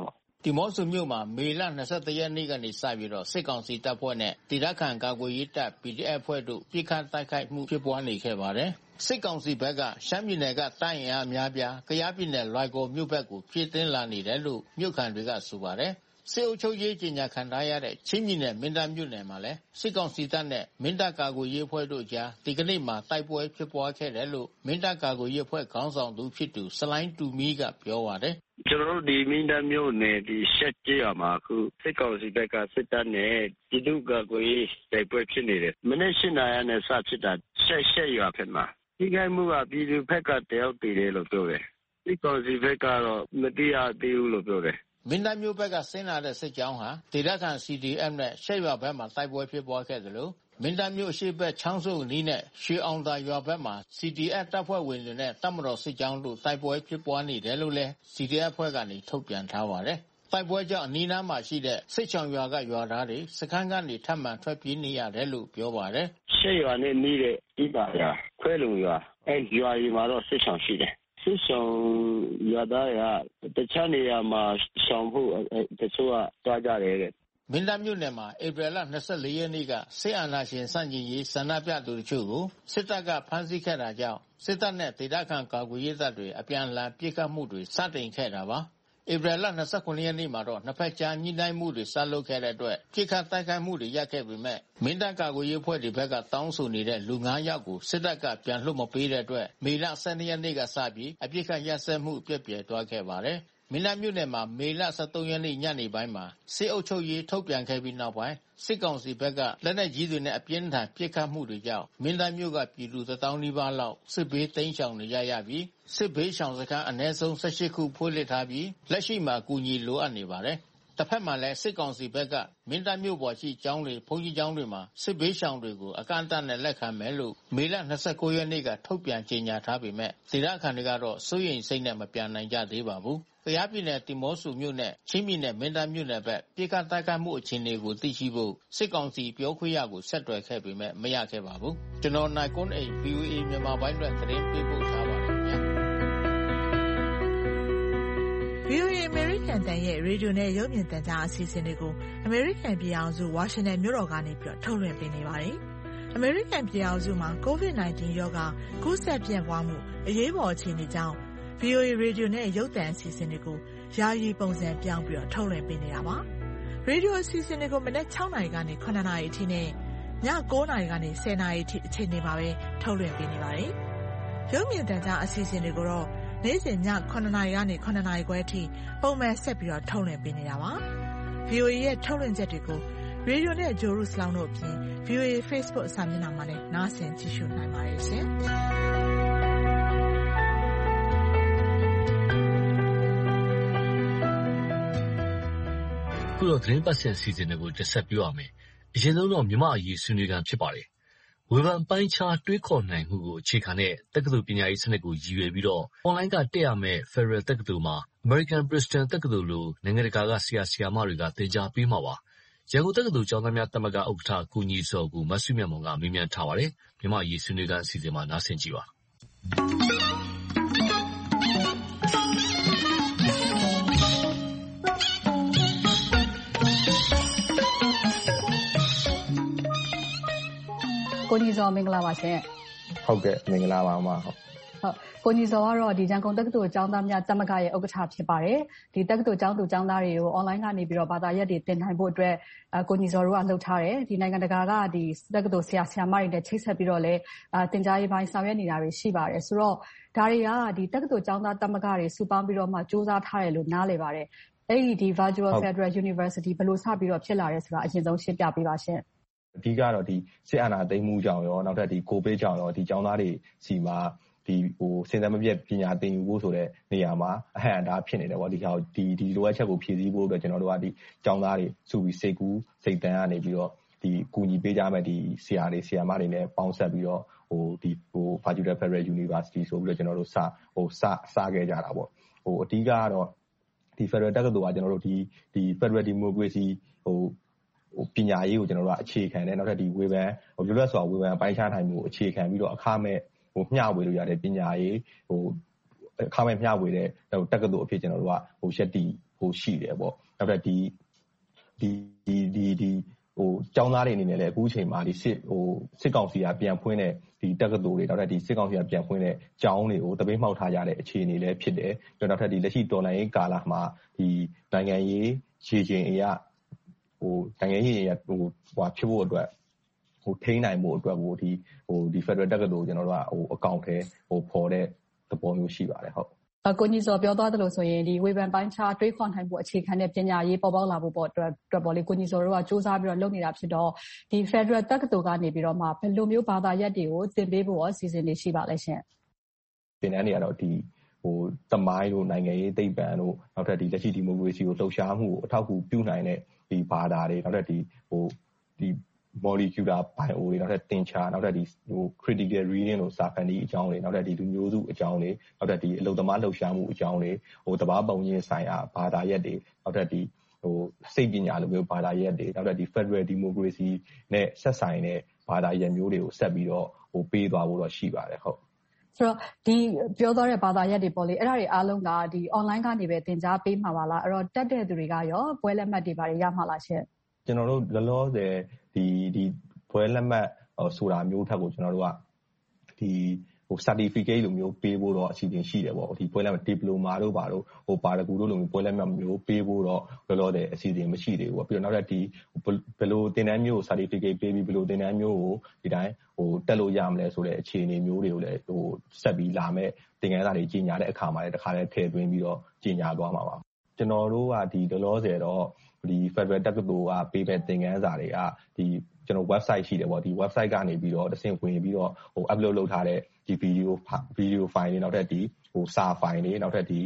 ဒီမော့ဆိုမြို့မှာမေလ23ရက်နေ့ကနေစပြီးတော့စစ်ကောင်စီတပ်ဖွဲ့နဲ့ဒေသခံကာကွယ်ရေးတပ် PDF ဖွဲ့တို့ပြစ်ခတ်တိုက်ခိုက်မှုဖြစ်ပွားနေခဲ့ပါတယ်။စစ်ကောင်စီဘက်ကရှမ်းပြည်နယ်ကတိုင်းအင်အားများပြားကယားပြည်နယ်လွိုင်ကော်မြို့ဘက်ကိုဖြည့်တင်းလာနေတယ်လို့မြို့ခံတွေကဆိုပါတယ်။စစ်အုပ်ချုပ်ရေးကြီးညာခံထားရတဲ့ချင်းပြည်နယ်မင်းတပ်မြို့နယ်မှာလည်းစစ်ကောင်စီတပ်နဲ့မင်းတပ်ကာကွယ်ရေးအဖွဲ့တို့ကြားဒီကနေ့မှာတိုက်ပွဲဖြစ်ပွားခဲ့တယ်လို့မင်းတပ်ကာကွယ်ရေးအဖွဲ့ခေါင်းဆောင်သူဖြစ်သူစလိုင်းတူမီကပြောပါတယ်။ကျွန်တော်တို့ဒီမင်းတပ်မြို့နယ်ဒီရှက်ကြီးရမှာအခုစစ်ကောင်စီဘက်ကစစ်တပ်နဲ့ပြည်သူ့ကာကွယ်ရေးတိုက်ပွဲဖြစ်နေတယ်။မနေ့၈နာရီနဲ့စဖြစ်တာရှက်ရွာဖက်မှာဒီကိမှုကပြည်သူဘက်ကတယောက်တည်တယ်လို့ပြောတယ်။စစ်ကောင်စီဘက်ကတော့မတိရသေးဘူးလို့ပြောတယ်။မင်းတပ်မြို့ဘက်ကဆင်းလာတဲ့စစ်ကြောင်းဟာဒေသခံ CDF နဲ့ရှက်ရွာဘက်မှာတိုက်ပွဲဖြစ်ပွားခဲ့တယ်လို့မင်းတပ်မြို့အရှိဘက်ချောင်းစုံနီးနဲ့ရွှေအောင်သာရွာဘက်မှာ CDF တပ်ဖွဲ့ဝင်တွေနဲ့တပ်မတော်စစ်ကြောင်းတို့တိုက်ပွဲဖြစ်ပွားနေတယ်လို့လည်း CDF ဖွဲ့ကနေထုတ်ပြန်ထားပါတယ်။တိုက်ပွဲကြောင့်အနီးနားမှာရှိတဲ့စစ်ချောင်ရွာကရွာသားတွေစခန်းကနေထပ်မံထွက်ပြေးနေရတယ်လို့ပြောပါတယ်။ရှက်ရွာနဲ့နီးတဲ့ဤပါရွာခွဲလုံရွာရွာကြီးမှာတော့စစ်ချောင်ရှိတယ်။စစ်ဆောင်ရွာသားကတခြားနေရာမှာရှောင်ဖို့တချို့ကတွားကြတယ်တဲ့မင်းတပ်မြို့နယ်မှာဧပြီလ24ရက်နေ့ကစစ်အာဏာရှင်စန့်ကျင်ရေးဆန္ဒပြသူတို့ချို့ကိုစစ်တပ်ကဖမ်းဆီးခဲ့တာကြောင့်စစ်တပ်နဲ့ဒေသခံကာကွယ်ရေးတပ်တွေအပြန်အလှန်ပစ်ခတ်မှုတွေစတင်ခဲ့တာပါဧပြီလ29ရက်နေ့မှာတော့နှစ်ဖက်ကြားညှိနှိုင်းမှုတွေဆက်လုပ်ခဲ့တဲ့အတွက်ပစ်ခတ်တိုက်ခိုက်မှုတွေရပ်ခဲ့ပေမဲ့မင်းတပ်ကာကွယ်ရေးအဖွဲ့တွေဘက်ကတောင်းဆိုနေတဲ့လူ9ယောက်ကိုစစ်တပ်ကပြန်လွှတ်မပေးတဲ့အတွက်မေလ12ရက်နေ့ကစပြီးအပစ်ခတ်ရပ်စဲမှုပြည့်ပြည့်သွားခဲ့ပါတယ်မင်းတပ်မြို့နယ်မှာမေလ23ရက်နေ့ညနေပိုင်းမှာစစ်အုပ်ချုပ်ရေးထုတ်ပြန်ခဲ့ပြီးနောက်ပိုင်းစစ်ကောင်စီဘက်ကလက်နက်ကြီးတွေနဲ့အပြင်းထန်ပစ်ခတ်မှုတွေကြောင့်မင်းတပ်မြို့ကပြည်သူ1000နီးပါးလောက်စစ်ဘေးတိမ်းရှောင်နေရပြီးစစ်ဘေးရှောင်စခန်းအနည်းဆုံး18ခုဖွင့်လှစ်ထားပြီးလက်ရှိမှာအကူအညီလိုအပ်နေပါတယ်။တစ်ဖက်မှာလည်းစစ်ကောင်စီဘက်ကမင်းတပ်မြို့ပေါ်ရှိကျောင်းတွေဘုန်းကြီးကျောင်းတွေမှာစစ်ဘေးရှောင်တွေကိုအကန့်အသတ်နဲ့လက်ခံမယ်လို့မေလ29ရက်နေ့ကထုတ်ပြန်ကြေညာထားပေမဲ့ဒေသခံတွေကတော့စိုးရိမ်စိတ်နဲ့မပြန်နိုင်ကြသေးပါဘူး။ကယားပြည်နယ်တီမော့ဆိုမြို့နဲ့ချင်းပြည်နယ်မင်းတပ်မြို့နယ်ဘက်ပြည်ကတိုက်ခိုက်မှုအခြေအနေကိုသိရှိဖို့စစ်ကောင်စီပြောခွင့်ရကိုဆက်သွယ်ခဲ့ပေမဲ့မရခဲ့ပါဘူး။ကျွန်တော်နိုင်ကွန်းအိမ် VOA မြန်မာပိုင်းအတွက်သတင်းပေးပို့ထားပါတယ်ခင်ဗျာ။ VOA American တန်ရဲ့ရေဒီယိုနဲ့ရုပ်မြင်သံကြားအစီအစဉ်တွေကို American ပြည်အောင်စု Washington မြို့တော်ကနေပြီးထုတ်လွှင့်ပေးနေပါတယ်။ American ပြည်အောင်စုမှာ COVID-19 ရောဂါကူးစက်ပြန့်ပွားမှုအရေးပေါ်အခြေအနေကြောင့် VOA ရေဒီယိုနဲ့ရုပ်သံအစီအစဉ်တွေကိုယာယီပုံစံပြောင်းပြီးထုတ်လွှင့်ပေးနေတာပါ။ရေဒီယိုအစီအစဉ်တွေကိုမနက်6နာရီကနေ9နာရီအထိနဲ့ည9နာရီကနေ10နာရီအထိအချိန်တွေမှာပဲထုတ်လွှင့်ပေးနေပါတယ်။ရုပ်မြင်သံကြားအစီအစဉ်တွေကိုတော့နေ့စဉ်ည9နာရီကနေ9နာရီခွဲအထိပုံမှန်ဆက်ပြီးထုတ်လွှင့်ပေးနေတာပါ။ VOA ရဲ့ထုတ်လွှင့်ချက်တွေကိုရေဒီယိုနဲ့ဂျိုရုစလောင်းတို့အပြင် VOA Facebook စာမျက်နှာမှာလည်းနားဆင်ကြည့်ရှုနိုင်ပါတယ်ရှင်။ခုတော့သတင်းပတ်စဉ်စီစဉ်တွေကိုတက်ဆက်ပြောရမယ်။အရင်ဆုံးတော့မြန်မာအရေးဆွေးနွေးခံဖြစ်ပါတယ်။ဝေဖန်ပိုင်းခြားတွေးခေါ်နိုင်မှုကိုအခြေခံတဲ့တက္ကသိုလ်ပညာရေးစနစ်ကိုရည်ရွယ်ပြီးတော့အွန်လိုင်းကတက်ရမယ့် Federal တက္ကသိုလ်မှာ American Princeton တက္ကသိုလ်လိုနိုင်ငံတကာကဆရာဆရာမတွေကသင်ကြားပေးမှာပါ။ရန်ကုန်တက္ကသိုလ်ကျောင်းသားများသမဂ္ဂဥက္ကဋ္ဌကိုညီစောကိုမဆုမြတ်မောင်ကမေးမြန်းထားပါတယ်။မြန်မာအရေးဆွေးနွေးခံအစီအစဉ်မှာနားဆင်ကြည့်ပါ။ကိုညီစောမင်္ဂလာပါရှင်။ဟုတ်ကဲ့မင်္ဂလာပါအမ။ဟုတ်ကိုညီစောကတော့ဒီရန်ကုန်တက္ကသိုလ်ကျောင်းသားများသမဂ္ဂရဲ့ဥက္ကဋ္ဌဖြစ်ပါတယ်။ဒီတက္ကသိုလ်ကျောင်းသူကျောင်းသားတွေကိုအွန်လိုင်းကနေပြီးတော့ဘာသာရပ်တွေသင်နိုင်ဖို့အတွက်ကိုညီစောတို့ကလှုပ်ထားတယ်။ဒီနိုင်ငံတကာကဒီတက္ကသိုလ်ဆရာဆရာမတွေနဲ့ချိတ်ဆက်ပြီးတော့လည်းသင်ကြားရေးပိုင်းဆောင်ရွက်နေတာတွေရှိပါတယ်။ဆိုတော့ဒါတွေကဒီတက္ကသိုလ်ကျောင်းသားသမဂ္ဂတွေစုပေါင်းပြီးတော့မှစူးစမ်းထားတယ်လို့နားလည်ပါတယ်။အဲ့ဒီ Virtual Federal University ဘယ်လိုစပြီးတော့ဖြစ်လာလဲဆိုတာအရင်ဆုံးရှင်းပြပေးပါရှင်။အဓိကတော့ဒီစစ်အာဏာသိမ်းမှုကြောင့်ရောနောက်ထပ်ဒီကိုဗစ်ကြောင့်ရောဒီကျောင်းသားတွေစီမှာဒီစဉ်ဆက်မပြတ်ပညာသင်ယူဖို့ဆိုတဲ့နေရာမှာအဟန့်အတားဖြစ်နေတယ်ပေါ့ဒီလိုအပ်ချက်ကိုဖြည့်ဆည်းဖို့အတွက်ကျွန်တော်တို့ကဒီကျောင်းသားတွေစုပြီးစိတ်ကူးစိတ်တန်းကနေပြီးတော့ဒီကူညီပေးကြမဲ့ဒီဆရာတွေဆရာမတွေနဲ့ပေါင်းဆက်ပြီးတော့Virtual Federal University ဆိုပြီးတော့ကျွန်တော်တို့စခဲ့ကြတာပေါ့အဓိကကတော့ဒီ Federal တက္ကသိုလ်ကကျွန်တော်တို့ဒီ Federal Democracyပညာရေးကိုကျွန်တော်တို့ကအခြေခံတယ်နောက်ထပ်ဒီဝေဖန်လွတ်လပ်စွာဝေဖန်ပိုင်းခြားနိုင်မှုအခြေခံပြီးတော့အခမဲ့မျှဝေလို့ရတဲ့ပညာရေးအခမဲ့မျှဝေတဲ့တက္ကသိုလ်အဖြစ်ကျွန်တော်တို့ကရက်တီရှိတယ်ပေါ့နောက်ထပ်ကျောင်းသားတွေအနေနဲ့လည်းအခုအချိန်မှာစစ်ကောင်စီကပြန်ဖွင့်တဲ့တက္ကသိုလ်တွေနောက်ထပ်စစ်ကောင်စီကပြန်ဖွင့်တဲ့ကျောင်းတွေကိုသပိတ်မှောက်ထားကြတဲ့အခြေအနေလည်းဖြစ်တယ်။နောက်ထပ်လက်ရှိတော်လှန်ရေးကာလမှာနိုင်ငံရေးရေချိန်အရနိုင်ငံရေးဖြစ်ဖို့အတွက်ထိန်းနိုင်ဖို့အတွက်ဒီဖက်ဒရယ်တက္ကသိုလ်ကျွန်တော်တို့ကအကောင့်ထဲဖော်တဲ့သဘောမျိုးရှိပါတယ်ဟုတ်ကိုညီစောပြောသွားသလိုဆိုရင်ဝေဖန်ပိုင်းခြားတွေးခေါ်နိုင်ဖို့အခြေခံတဲ့ပညာရေးပေါ်ပေါက်လာဖို့အတွက်ပေါ့လေကိုညီစောတို့ကစူးစမ်းပြီးတော့လုပ်နေတာဖြစ်တော့ဒီ Federal တက္ကသိုလ်ကနေပြီးတော့မှဘယ်လိုမျိုးဘာသာရပ်တွေကိုသင်ပေးဖို့ရောစီစဉ်နေရှိပါလဲရှင်သင်တန်းတွေကတော့သမိုင်းတို့နိုင်ငံရေးသိပ္ပံတို့နောက်ထပ်လက်ရှိဒီမိုကရေစီကိုလှုပ်ရှားမှုကိုအထောက်အကူပြုနိုင်တဲ့ဘာသာတွေနောက်ထပ်molecular bio တွေနောက်ထပ်သင်္ချာနောက်ထပ်critical reading လို့စာဖတ်နည်းအကြောင်းတွေနောက်ထပ်လူမျိုးစုအကြောင်းတွေနောက်ထပ်အလုပ်သမားလှုပ်ရှားမှုအကြောင်းတွေတဘာပုံချင်းဆိုင်ရာဘာသာရပ်တွေနောက်ထပ်စိတ်ပညာလိုမျိုးဘာသာရပ်တွေနောက်ထပ်federal democracy နဲ့ဆက်ဆိုင်တဲ့ဘာသာရပ်မျိုးတွေကိုဆက်ပြီးတော့ပေးသွားဖို့တော့ရှိပါတယ်ဟုတ်ဆိုတော့ဒီပြောသွားတဲ့ဘာသာရပ်တွေပေါ့လေအဲ့ဒါတွေအားလုံးကonline ကနေပဲသင်ကြားပေးမှာပါလားအဲ့တော့တက်တဲ့သူတွေကရောပွဲလက်မှတ်တွေပါရမှာလားရှင်ကျွန်တော်တို့လောလောဆယ်ဒီပွဲလက်မှတ်ဆိုတာမျိုးထက်ကိုကျွန်တော်တို့ကcertificate လိုမျိုးပေးဖို့တော့အစီအစဉ်ရှိတယ်ပေါ့ဒီပွဲလက်မှတ် diploma တို့ပါတော့ပါရဂူတို့လိုမျိုးပွဲလက်မှတ်မျိုးပေးဖို့တော့လောလောဆယ်အစီအစဉ်မရှိသေးဘူးပေါ့ပြီးတော့နောက်ထပ်ဘယ်လိုသင်တန်းမျိုး certificate ပေးပြီးဘယ်လိုသင်တန်းမျိုးကိုဒီတိုင်းတက်လို့ရမလဲဆိုတဲ့အခြေအနေမျိုးတွေကိုလည်းဆက်ပြီးလာမဲ့သင်ခန်းစာတွေကြီးညာတဲ့အခါမှာလည်းတစ်ခါတည်းထည့်သွင်းပြီးတော့ကြီးညာသွားမှာပါကျွန်တော်တို့ကလောလောဆယ်တော့Federal တက္ကသိုလ်ကပေးမဲ့သင်ခန်းစာတွေကကျွန်တော် website ရှိတယ်ပေါ့ဒီ website ကနေပြီးတော့တစ်ဆင့်ဝင်ပြီးတော့upload လုပ်ထားတဲ့ဒီ video file တွေနောက်ထပ်စာ file တွေနောက်ထပ်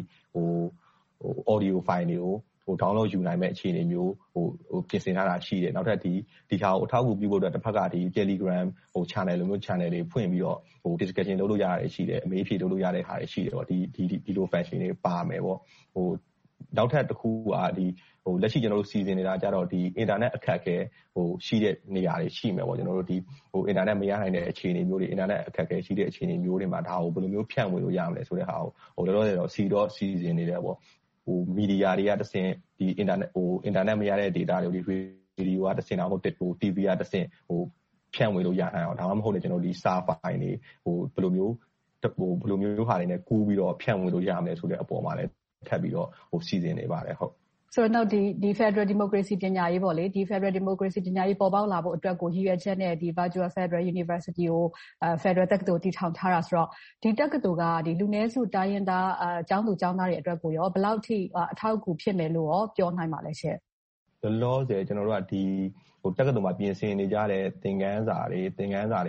audio file တွေကိုdownload ယူနိုင်မဲ့အခြေအနေမျိုးပြင်ဆင်ထားတာရှိတယ်နောက်ထပ်ဒီဟာကိုအထောက်အကူပြုဖို့အတွက်တစ်ဖက်ကTelegram channel လိုမျိုး channel တွေဖွင့်ပြီးတော့discussion လုပ်လို့ရတာရှိတယ်အမေးဖြေလုပ်လို့ရတဲ့ဟာတွေရှိတယ်ပေါ့ဒီလို function တွေပါမယ်ပေါ့နောက်ထပ်တစ်ခုကလက်ရှိကျွန်တော်တို့စီစဉ်နေတာကြတော့internet အခက်အခဲရှိတဲ့နေရာတွေရှိမယ်ပေါ့ကျွန်တော်တို့internet မရနိုင်တဲ့အခြေအနေမျိုးတွေ internet အခက်အခဲရှိတဲ့အခြေအနေမျိုးတွေမှာဒါကိုဘယ်လိုမျိုးဖြန့်ဝေလို့ရမလဲဆိုတဲ့ဟာကိုလောလောဆယ်တော့စီစဉ်နေတယ်ပေါ့မီဒီယာတွေကတစ်ဆင့်internet မရတဲ့ data တွေရေဒီယိုကတစ်ဆင့်တော့TV ကတစ်ဆင့်ဖြန့်ဝေလို့ရနိုင်အောင်ဒါမှမဟုတ်လေကျွန်တော်စာဖိုင်တွေဘယ်လိုမျိုးဟာတွေနဲ့ကူးပြီးတော့ဖြန့်ဝေလို့ရမလဲဆိုတဲ့အပေါ်မှာလည်းထပ်ပြီးတော့စီစဉ်နေပါတယ်ဟုတ်ဆိုတော့ဒီ Federal Democracy ပညာရေးပေါ့လေဒီ Federal Democracy ပညာရေးပေါ်ပေါက်လာဖို့အတွက်ကိုရည်ရွယ်ချက်နဲ့ဒီ Virtual Federal University ကိုFederal တက္ကသိုလ်တည်ထောင်ထားတာဆိုတော့ဒီတက္ကသိုလ်ကလူနည်းစုတိုင်းရင်းသားကျောင်းသူကျောင်းသားတွေအတွက်ကိုရောဘယ်လောက်ထိအထောက်အကူဖြစ်မယ်လို့ရောပြောနိုင်ပါလဲရှင့်လောလောဆယ်ကျွန်တော်တို့ကတက္ကသိုလ်မှာပြင်ဆင်နေကြတဲ့သင်ခန်းစာတွေက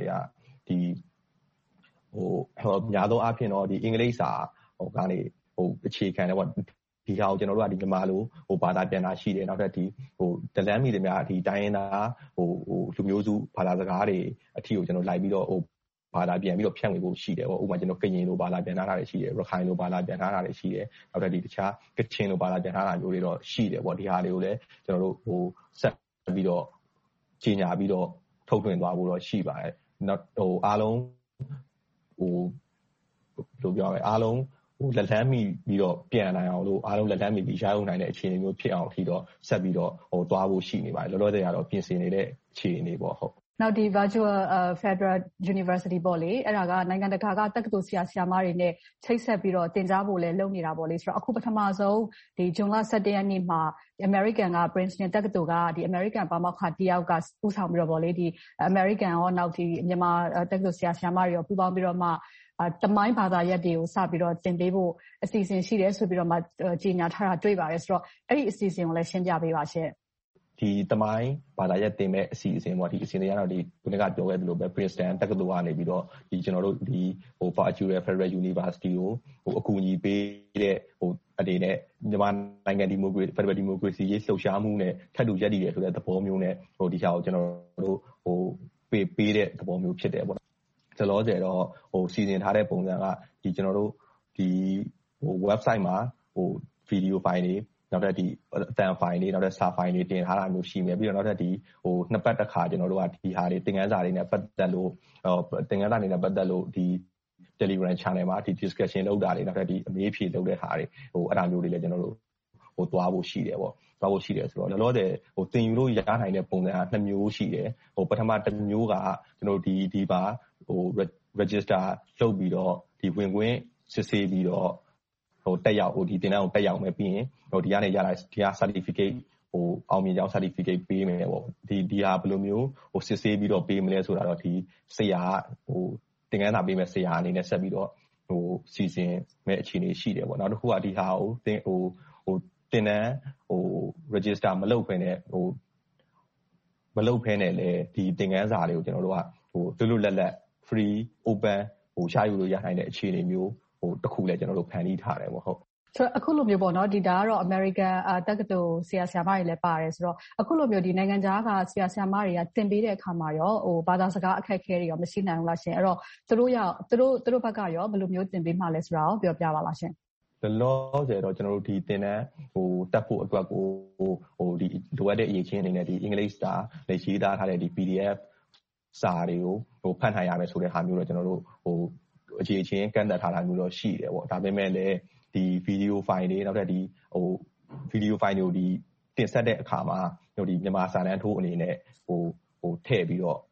များသောအားဖြင့်တော့အင်္ဂလိပ်စာကနေအခြေခံတယ်ပေါ့ဒီဟာကိုကျွန်တော်တို့ကမြန်မာလိုဘာသာပြန်တာရှိတယ်နောက်ထပ်တလန်းမီတွေများတိုင်းရင်းသားလူမျိုးစုဘာသာစကားတွေအထီကိုကျွန်တော်လိုက်ပြီးတော့ဘာသာပြန်ပြီးတော့ဖြန့်ဝေဖို့ရှိတယ်ပေါ့ဥပမာကျွန်တော်ကရင်လိုဘာသာပြန်ထားတာတွေရှိတယ်ရခိုင်လိုဘာသာပြန်ထားတာတွေရှိတယ်နောက်ထပ်တခြားကချင်လိုဘာသာပြန်ထားတာမျိုးတွေတော့ရှိတယ်ပေါ့ဒီဟာတွေကိုလည်းကျွန်တော်တို့ဆက်ပြီးတော့ကြီးညာပြီးတော့ထုတ်လွှင့်သွားဖို့တော့ရှိပါတယ်နောက်အားလုံးဘယ်လိုပြောရမလဲအားလုံးလက်လန်းမိပြီးတော့ပြန်နိုင်အောင်လို့အားလုံးလက်လန်းမိပြီးရအောင်နိုင်တဲ့အခြေအနေမျိုးဖြစ်အောင်ထိတော့ဆက်ပြီးတော့သွားဖို့ရှိနေပါတယ်လောလောဆယ်ကတော့ပြင်ဆင်နေတဲ့အခြေအနေပေါ့ဟုတ်နောက်ဒီ Virtual Federal University ပေါ့လေအဲ့ဒါကနိုင်ငံတကာကတက္ကသိုလ်ဆရာမတွေနဲ့ချိတ်ဆက်ပြီးတော့သင်ကြားဖို့လဲလုပ်နေတာပေါ့လေဆိုတော့အခုပထမဆုံးဒီဇွန်လ17ရက်နေ့မှာ American က Princeton တက္ကသိုလ်ကဒီ American ပါမောက္ခတယောက်ကဦးဆောင်ပြီးတော့ပေါ့လေဒီ American ရောနောက်ဒီမြန်မာတက္ကသိုလ်ဆရာမတွေရောပူးပေါင်းပြီးတော့မှတမိုင်းဘာသာရပ်တွေကိုစပြီးတော့သင်ပေးဖို့အစီအစဉ်ရှိတယ်ဆိုပြီးတော့မှကြီးညာထားတာတွေ့ပါတယ်ဆိုတော့အဲ့ဒီအစီအစဉ်ကိုလည်းရှင်းပြပေးပါရှင့်ဒီတမိုင်းဘာသာရပ်တင်မဲ့အစီအစဉ်ပေါ့ဒီအစီအစဉ်တွေကတော့ခုနကပြောခဲ့သလိုပဲ Princeton တက္ကသိုလ်ကနေပြီးတော့ကျွန်တော်တို့Virtual Federal University ကိုအကူအညီပေးတဲ့အနေနဲ့မြန်မာနိုင်ငံFederal Democracy ရေးလှုပ်ရှားမှုနဲ့ထပ်တူရပ်တည်ရဆိုတဲ့သဘောမျိုးနဲ့ဒီဟာကိုကျွန်တော်တို့ပေးတဲ့သဘောမျိုးဖြစ်တယ်ပေါ့လောဆယ်တော့စီစဉ်ထားတဲ့ပုံစံကကျွန်တော်တို့website မှာvideo file တွေနောက်ထပ်အသံ file တွေနောက်ထပ်စာ file တွေတင်ထားတာမျိုးရှိမယ်ပြီးတော့နောက်ထပ်နှစ်ပတ်တစ်ခါကျွန်တော်တို့ကဒီဟာတွေသင်ခန်းစာတွေနဲ့ပတ်သက်လို့Telegram channel မှာdiscussion လုပ်တာတွေနောက်ထပ်အမေးဖြေလုပ်တဲ့ဟာတွေအဲ့ဒါမျိုးတွေလည်းကျွန်တော်တို့သွားဖို့ရှိတယ်ပေါ့။သွားဖို့ရှိတယ်ဆိုတော့လောလောဆယ်သင်ယူလို့ရနိုင်တဲ့ပုံစံက2မျိုးရှိတယ်။ပထမတစ်မျိုးကကျွန်တော်ဒီပါregister လုပ်ပြီးတော့ဒီဝင်ခွင့်စစ်ဆေးပြီးတော့တက်ရောက်ဒီသင်တန်းကိုတက်ရောက်မယ်ပြီးရင်ဒီကနေရလာဒီဟာ certificate အောင်မြင်ကြောင်း certificate ပေးမယ်ပေါ့ဒီဟာဘယ်လိုမျိုးစစ်ဆေးပြီးတော့ပေးမလဲဆိုတာတော့ဒီဆရာသင်ခန်းစာပေးမယ်ဆရာအနေနဲ့ဆက်ပြီးတော့စီစဉ်မဲ့အခြေအနေရှိတယ်ပေါ့နောက်တစ်ခုကဒီဟာကိုသင်တန်းregister မလုပ်ဘဲနဲ့လည်းဒီသင်ခန်းစာတွေကိုကျွန်တော်တို့ကလွတ်လပ် free open ရှာယူလို့ရနိုင်တဲ့အခြေအနေမျိုးတစ်ခုလည်းကျွန်တော်တို့ဖန်တီးထားတယ်ပေါ့ဟုတ်ဆိုတော့အခုလိုမျိုးပေါ့နော်ဒီဒါကတော့ American တက္ကသိုလ်ဆရာဆရာမတွေလည်းပါတယ်ဆိုတော့အခုလိုမျိုးဒီနိုင်ငံခြားကဆရာဆရာမတွေကသင်ပေးတဲ့အခါမှာရောဘာသာစကားအခက်အခဲတွေရောမရှိနိုင်ဘူးလားရှင်အဲ့တော့သူတို့ဘက်ကရောဘယ်လိုမျိုးသင်ပေးမှလဲဆိုတာကိုပြောပြပါလားရှင်လောဆယ်တော့ကျွန်တော်တို့ဒီသင်တန်းတက်ဖို့အတွက်ကိုဒီလိုအပ်တဲ့အရေးချင်းအနေနဲ့ဒီ English စာနဲ့ရေးသားထားတဲ့ဒီ PDF စာတွေကိုဖတ်နိုင်ရမယ်ဆိုတဲ့ဟာမျိုးတော့ကျွန်တော်တို့အခြေချင်းကန့်သက်ထားတာမျိုးတော့ရှိတယ်ပေါ့ဒါပေမဲ့လည်းဒီ video file တွေနောက်ထပ်ဒီvideo file တွေကိုဒီတင်ဆက်တဲ့အခါမှာဒီမြန်မာစာတန်းထိုးအနေနဲ့ထည့်ပြီးတော့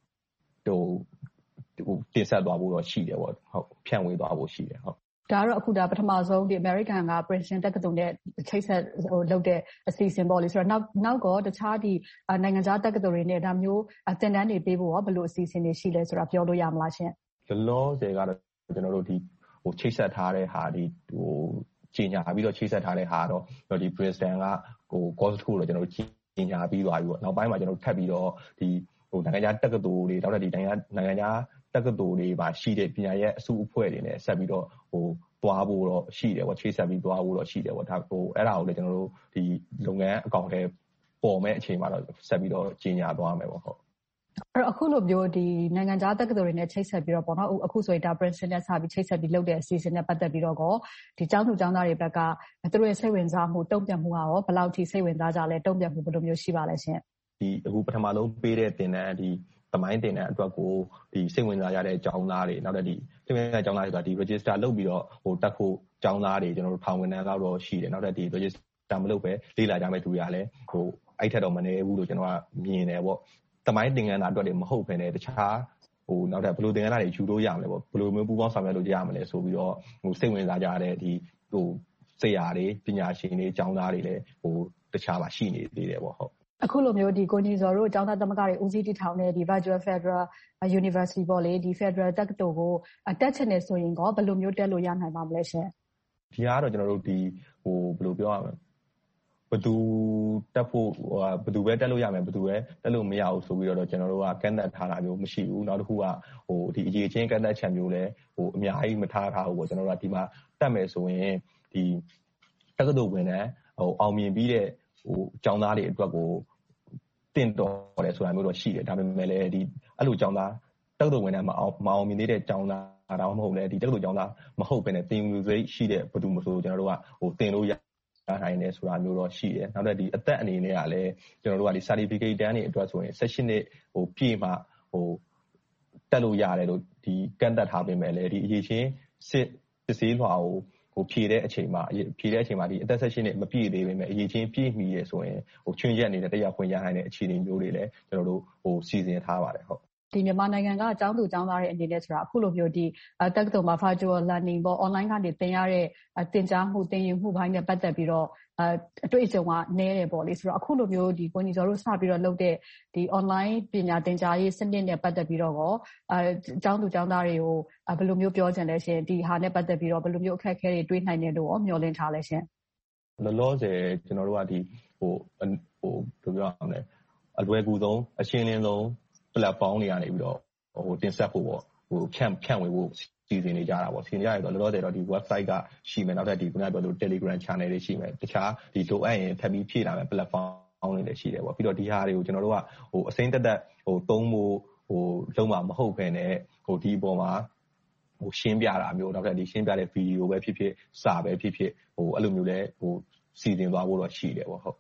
တင်ဆက်သွားဖို့တော့ရှိတယ်ပေါ့ဟုတ်ဖြန့်ဝေသွားဖို့ရှိတယ်ဟုတ်ဒါကတော့အခုပထမဆုံးဒီ American က Princeton တက္ကသိုလ်နဲ့ချိတ်ဆက်လုပ်တဲ့အစီအစဉ်ပေါ့လေဆိုတော့နောက်တော့တခြားဒီနိုင်ငံခြားတက္ကသိုလ်တွေနဲ့ဒါမျိုးသင်တန်းတွေပေးဖို့ရောဘယ်လိုအစီအစဉ်တွေရှိလဲဆိုတာပြောလို့ရမလားရှင်လောဆယ်ကတော့ကျွန်တော်တို့ဒီချိတ်ဆက်ထားတဲ့ဟာဒီကြီးညာပြီးတော့ချိတ်ဆက်ထားတဲ့ဟာတော့ဒီ Princeton ကcourse တစ်ခုတော့ကျွန်တော်တို့ကြီးညာပြီးသွားပြီပေါ့နောက်ပိုင်းမှာကျွန်တော်တို့ထပ်ပြီးတော့ဒီနိုင်ငံခြားတက္ကသိုလ်တွေနောက်ထပ်ဒီနိုင်ငံခြားတက္ကသိုလ်တွေပါရှိတဲ့ပညာရေးအစုအဖွဲ့တွေနဲ့ဆက်ပြီးတော့သွားဖို့တော့ရှိတယ်ပေါ့ချိတ်ဆက်ပြီးသွားဖို့တော့ရှိတယ်ပေါ့ဒါအဲ့ဒါကိုလည်းကျွန်တော်တို့ဒီလုပ်ငန်းအကောင့်ထဲပေါ်မဲ့အချိန်မှာတော့ဆက်ပြီးတော့ကြီးညာသွားမယ်ပေါ့ဟုတ်အဲ့တော့အခုလိုမျိုးဒီနိုင်ငံခြားတက္ကသိုလ်တွေနဲ့ချိတ်ဆက်ပြီးတော့ပေါ့နော်အခုဆိုရင်ဒါ Princeton နဲ့စပြီးချိတ်ဆက်ပြီးလုပ်တဲ့အစီအစဉ်နဲ့ပတ်သက်ပြီးတော့ဒီကျောင်းသူကျောင်းသားတွေဘက်ကသူတို့ရဲ့စိတ်ဝင်စားမှုတုံ့ပြန်မှုကရောဘယ်လောက်ထိစိတ်ဝင်စားကြလဲတုံ့ပြန်မှုဘယ်လိုမျိုးရှိပါလဲရှင်ဒီအခုပထမဆုံးပေးတဲ့သင်တန်းဒီသမိုင်းသင်တန်းအတွက်ကိုဒီစိတ်ဝင်စားရတဲ့ကျောင်းသားတွေနောက်တဲ့ဒီစိတ်ဝင်စားတဲ့ကျောင်းသားတွေကဒီ register လုပ်ပြီးတော့တက်ဖို့ကျောင်းသားတွေကျွန်တော်တို့ထောင်ဝင်တန်းတော့ရှိတယ်နောက်တဲ့ဒီ register မလုပ်ပဲလေ့လာကြမဲ့သူတွေကလည်းအဲ့ထက်တော့မနေဘူးလို့ကျွန်တော်ကမြင်တယ်ပေါ့သမိုင်းသင်ခန်းစာအတွက်တွေမဟုတ်ဘဲနဲ့တခြားနောက်ထပ်ဘယ်လိုသင်ခန်းစာတွေယူလို့ရမလဲပေါ့ဘယ်လိုမျိုးပူးပေါင်းဆောင်ရွက်လို့ရမလဲဆိုပြီးတော့စိတ်ဝင်စားကြတဲ့ဒီဆရာတွေပညာရှင်တွေကျောင်းသားတွေလည်းတခြားပါရှိနေသေးတယ်ပေါ့ဟုတ်အခုလိုမျိုးဒီကိုညီဇော်တို့ကျောင်းသားသမဂ္ဂတွေဦးစီးတည်ထောင်တဲ့ဒီ Virtual Federal University ပေါ့လေဒီ Federal တက္ကသိုလ်ကိုတက်ချင်နေဆိုရင်ကောဘယ်လိုမျိုးတက်လို့ရနိုင်ပါမလဲရှင်ဒီကတော့ကျွန်တော်တို့ဒီဘယ်လိုပြောရမလဲဘယ်သူတက်ဖို့ဘယ်သူပဲတက်လို့ရမယ်ဘယ်သူပဲတက်လို့မရဘူးဆိုပြီးတော့ကျွန်တော်တို့ကကန့်သက်ထားတာမျိုးမရှိဘူးနောက်တစ်ခုကဒီအရေးချင်းကန့်သက်ချက်မျိုးလည်းအများကြီးမထားဘူးပေါ့ကျွန်တော်တို့ကဒီမှာတက်မယ်ဆိုရင်ဒီတက္ကသိုလ်ဝင်တဲ့အောင်မြင်ပြီးတဲ့ကျောင်းသားတွေအတွက်ကိုတင့်တော်တယ်ဆိုတာမျိုးတော့ရှိတယ်ဒါပေမဲ့လည်းဒီအဲ့လိုကျောင်းသားတက္ကသိုလ်ဝင်တဲ့မအောင်မြင်သေးတဲ့ကျောင်းသားတော့မဟုတ်လေဒီတက္ကသိုလ်ကျောင်းသားမဟုတ်ဘဲနဲ့သင်ယူစိတ်ရှိတဲ့ဘယ်သူမှဆိုကျွန်တော်တို့ကသင်လို့ရနိုင်တယ်ဆိုတာမျိုးတော့ရှိတယ်နောက်တစ်ဒီအသက်အနေနဲ့ကလည်းကျွန်တော်တို့ကဒီ certificate တန်းတွေအတွက်ဆိုရင် session နှစ်ပြည့်မှတက်လို့ရတယ်လို့ဒီကန့်သက်ထားပေးမယ်လေဒီအရေးချင်းစစ်ဆေးလွှာကိုဖြည့်တဲ့အချိန်မှာဒီအသက် session နှစ်မပြည့်သေးပေမဲ့အရေးချင်းပြည့်မီရဆိုရင်ချွင်းချက်အနေနဲ့တရားခွင့်ရနိုင်တဲ့အခြေအနေမျိုးတွေလည်းကျွန်တော်တို့စီစဉ်ထားပါတယ်ဟုတ်ဒီမြန်မာနိုင်ငံကကျောင်းသူကျောင်းသားတွေအနေနဲ့ဆိုတာအခုလိုမျိုးဒီတက္ကသိုလ်မှာ virtual learning ပေါ့ online ကနေသင်ရတဲ့သင်ကြားမှုသင်ယူမှုဘိုင်းနဲ့ပတ်သက်ပြီးတော့အတွေ့အကြုံကနည်းတယ်ပေါ့လေဆိုတော့အခုလိုမျိုးဒီကိုညီဇော်တို့စပြီးတော့လုပ်တဲ့ဒီ online ပညာသင်ကြားရေးစနစ်နဲ့ပတ်သက်ပြီးတော့ကျောင်းသူကျောင်းသားတွေကိုဘယ်လိုမျိုးပြောချင်လဲရှင်ဒီဟာနဲ့ပတ်သက်ပြီးတော့ဘယ်လိုမျိုးအခက်အခဲတွေတွေ့နိုင်တယ်လို့မျှော်လင့်ထားလဲရှင်လောလောဆယ်ကျွန်တော်တို့ကဒီဘယ်လိုပြောရမလဲအလွယ်ကူဆုံးအရှင်းလင်းဆုံးplatform တွေကနေပြီးတော့တင်ဆက်ဖို့ပေါ့ဖြန့်ဝေဖို့စီစဉ်နေကြတာပေါ့စီစဉ်ရတော့လောလောဆယ်တော့ဒီ website ကရှိမယ်နောက်ထပ်ဒီခုနကပြောလို့ Telegram channel တွေရှိမယ်တခြားဒီလိုအပ်ရင်ထပ်ပြီးဖြည့်လာမယ် platform တွေလည်းရှိတယ်ပေါ့ပြီးတော့ဒီဟာတွေကိုကျွန်တော်တို့ကအစိမ့်တက်သုံးဖို့လုံးဝမဟုတ်ဘဲနဲ့ဒီအပေါ်မှာရှင်းပြတာမျိုးနောက်ထပ်ဒီရှင်းပြတဲ့ video ပဲဖြစ်ဖြစ်စာပဲဖြစ်ဖြစ်အဲ့လိုမျိုးလဲစီစဉ်သွားဖို့တော့ရှိတယ်ပေါ့ဟုတ်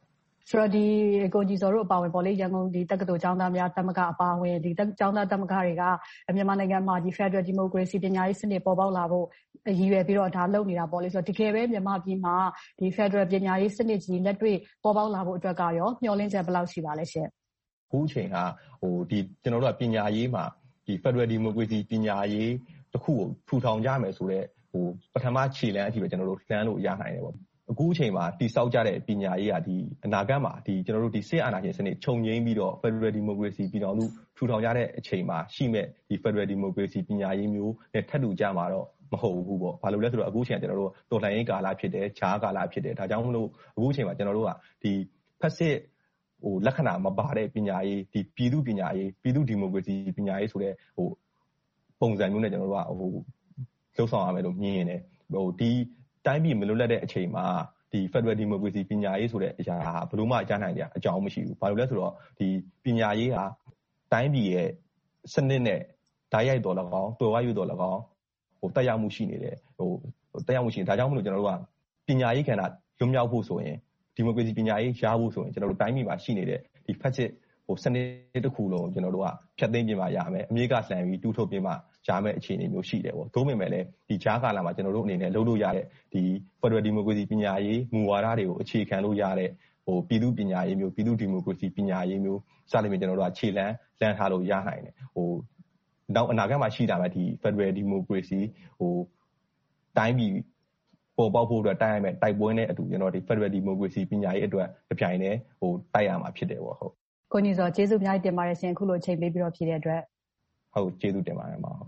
ဆိုတော့ဒီကိုကြီးစောတို့အပါဝင်ပေါ့လေရန်ကုန်ဒီတက္ကသိုလ်ကျောင်းသားများသမဂ္ဂအပါဝင်ဒီကျောင်းသားသမဂ္ဂတွေကမြန်မာနိုင်ငံမှာဒီ Federal Democracy ပညာရေးစနစ်ပေါ်ပေါက်လာဖို့ရည်ရွယ်ပြီးတော့ဒါလုပ်နေတာပေါ့လေဆိုတော့တကယ်ပဲမြန်မာပြည်မှာဒီ Federal ပညာရေးစနစ်ကြီးလက်တွေ့ပေါ်ပေါက်လာဖို့အတွက်ကရောမျှော်လင့်ချက်ဘယ်လောက်ရှိပါလဲရှင်အခုအချိန်ကဒီကျွန်တော်တို့ကပညာရေးမှာဒီ Federal Democracy ပညာရေးတစ်ခုကိုထူထောင်ကြမယ်ဆိုတော့ပထမခြေလှမ်းအထိပဲကျွန်တော်တို့လှမ်းလို့ရနိုင်တယ်ပေါ့အခုအချိန်မှာတိစောက်ကြတဲ့ပညာရေးကဒီအနာဂတ်မှာဒီကျွန်တော်တို့ဒီစစ်အာဏာရှင်စနစ်ခြုံငိမ့်ပြီးတော့ Federal Democracy ပြည်တော်စုထူထောင်ကြတဲ့အချိန်မှာရှိမဲ့ဒီ Federal Democracy ပညာရေးမျိုးနဲ့ထပ်တူကြမှာတော့မဟုတ်ဘူးပေါ့ဘာလို့လဲဆိုတော့အခုအချိန်ကျွန်တော်တို့တော်လှန်ရေးကာလဖြစ်တယ်ဂျားကာလဖြစ်တယ်ဒါကြောင့်မလို့အခုအချိန်မှာကျွန်တော်တို့ကဒီဖက်စစ်လက္ခဏာမပါတဲ့ပညာရေးဒီပြည်သူပညာရေးပြည်သူဒီမိုကရေစီပညာရေးဆိုတဲ့ပုံစံမျိုးနဲ့ကျွန်တော်တို့ကလှုပ်ဆောင်ရမယ်လို့မြင်ရင်ဒီတိုင်းပြည်မလွတ်လပ်တဲ့အချိန်မှာဒီ Federal Democracy ပညာရေးဆိုတဲ့အရာဘယ်လိုမှကြားနိုင်ကြအကြောင်းမရှိဘူးဘာလို့လဲဆိုတော့ဒီပညာရေးဟာတိုင်းပြည်ရဲ့စနစ်နဲ့ဓာတ်ရိုက်တော်၎င်းတော်ဝါယူတော်၎င်းတက်ရောက်မှုရှိနေတယ်တက်ရောက်မှုရှိနေဒါကြောင့်မလို့ကျွန်တော်တို့ကပညာရေးကဏ္ဍလွတ်မြောက်ဖို့ဆိုရင်ဒီမိုကရေစီပညာရေးရဖို့ဆိုရင်ကျွန်တော်တို့တိုင်းပြည်မှာရှိနေတဲ့ဒီဖက်စစ်စနစ်တစ်ခုလုံးကျွန်တော်တို့ကဖျက်သိမ်းပြင်မှာရမယ်အမြင့်ကလှန်ပြီးတူးထုတ်ပြင်မှာရမယ်အခြေအနေမျိုးရှိတယ်ပေါ့။သို့ပေမဲ့လည်းဒီဂျားကာလာမှာကျွန်တော်တို့အနေနဲ့လုပ်လို့ရတဲ့ဒီ Federal Democracy ပညာရေးမူဝါဒတွေကိုအခြေခံလို့ရတဲ့ပြည်သူပညာရေးမျိုးပြည်သူဒီမိုကရေစီပညာရေးမျိုးစသဖြင့်ကျွန်တော်တို့ကခြေလှမ်းထားလို့ရနိုင်တယ်။နောက်အနာဂတ်မှာရှိတာပဲဒီ Federal Democracy တိုင်းပြည်ပေါ်ပေါက်ဖို့အတွက်တိုက်ရမယ်တိုက်ပွဲနဲ့အတူကျွန်တော်ဒီ Federal Democracy ပညာရေးအတွက်အပြိုင်နဲ့တိုက်ရမှာဖြစ်တယ်ပေါ့ဟုတ်ကိုညီစောကျေးဇူးအများကြီးတင်ပါတယ်ရှင်အခုလိုအချိန်ပေးပြီးတော့ဖြည့်တဲ့အတွက်ဟုတ်ကျေးဇူးတင်ပါတယ်မဟုတ်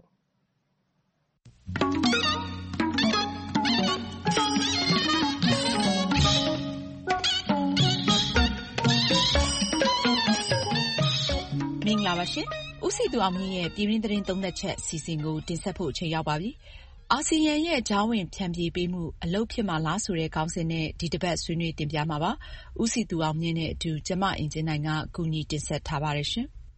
မင်္ဂလာပါရှင်ဦးစီသူအောင်မြင့်ရဲ့ပြည်ရင်းသတင်းသုံးသက်ချက်အစီအစဉ်ကိုတင်ဆက်ဖို့အချိန်ရောက်ပါပြီအာဆီယံရဲ့ကြားဝင်ဖြန့်ဖြေပေးမှုအလုပ်ဖြစ်မှာလားဆိုတဲ့ခေါင်းစဉ်နဲ့ဒီတစ်ပတ်ဆွေးနွေးတင်ပြမှာပါ။ဦးစီသူအောင်မြင့်နဲ့အတူကျမအင်ဂျင်နိုင်ကကူညီတင်ဆက်ထားပါတယ်ရှင်။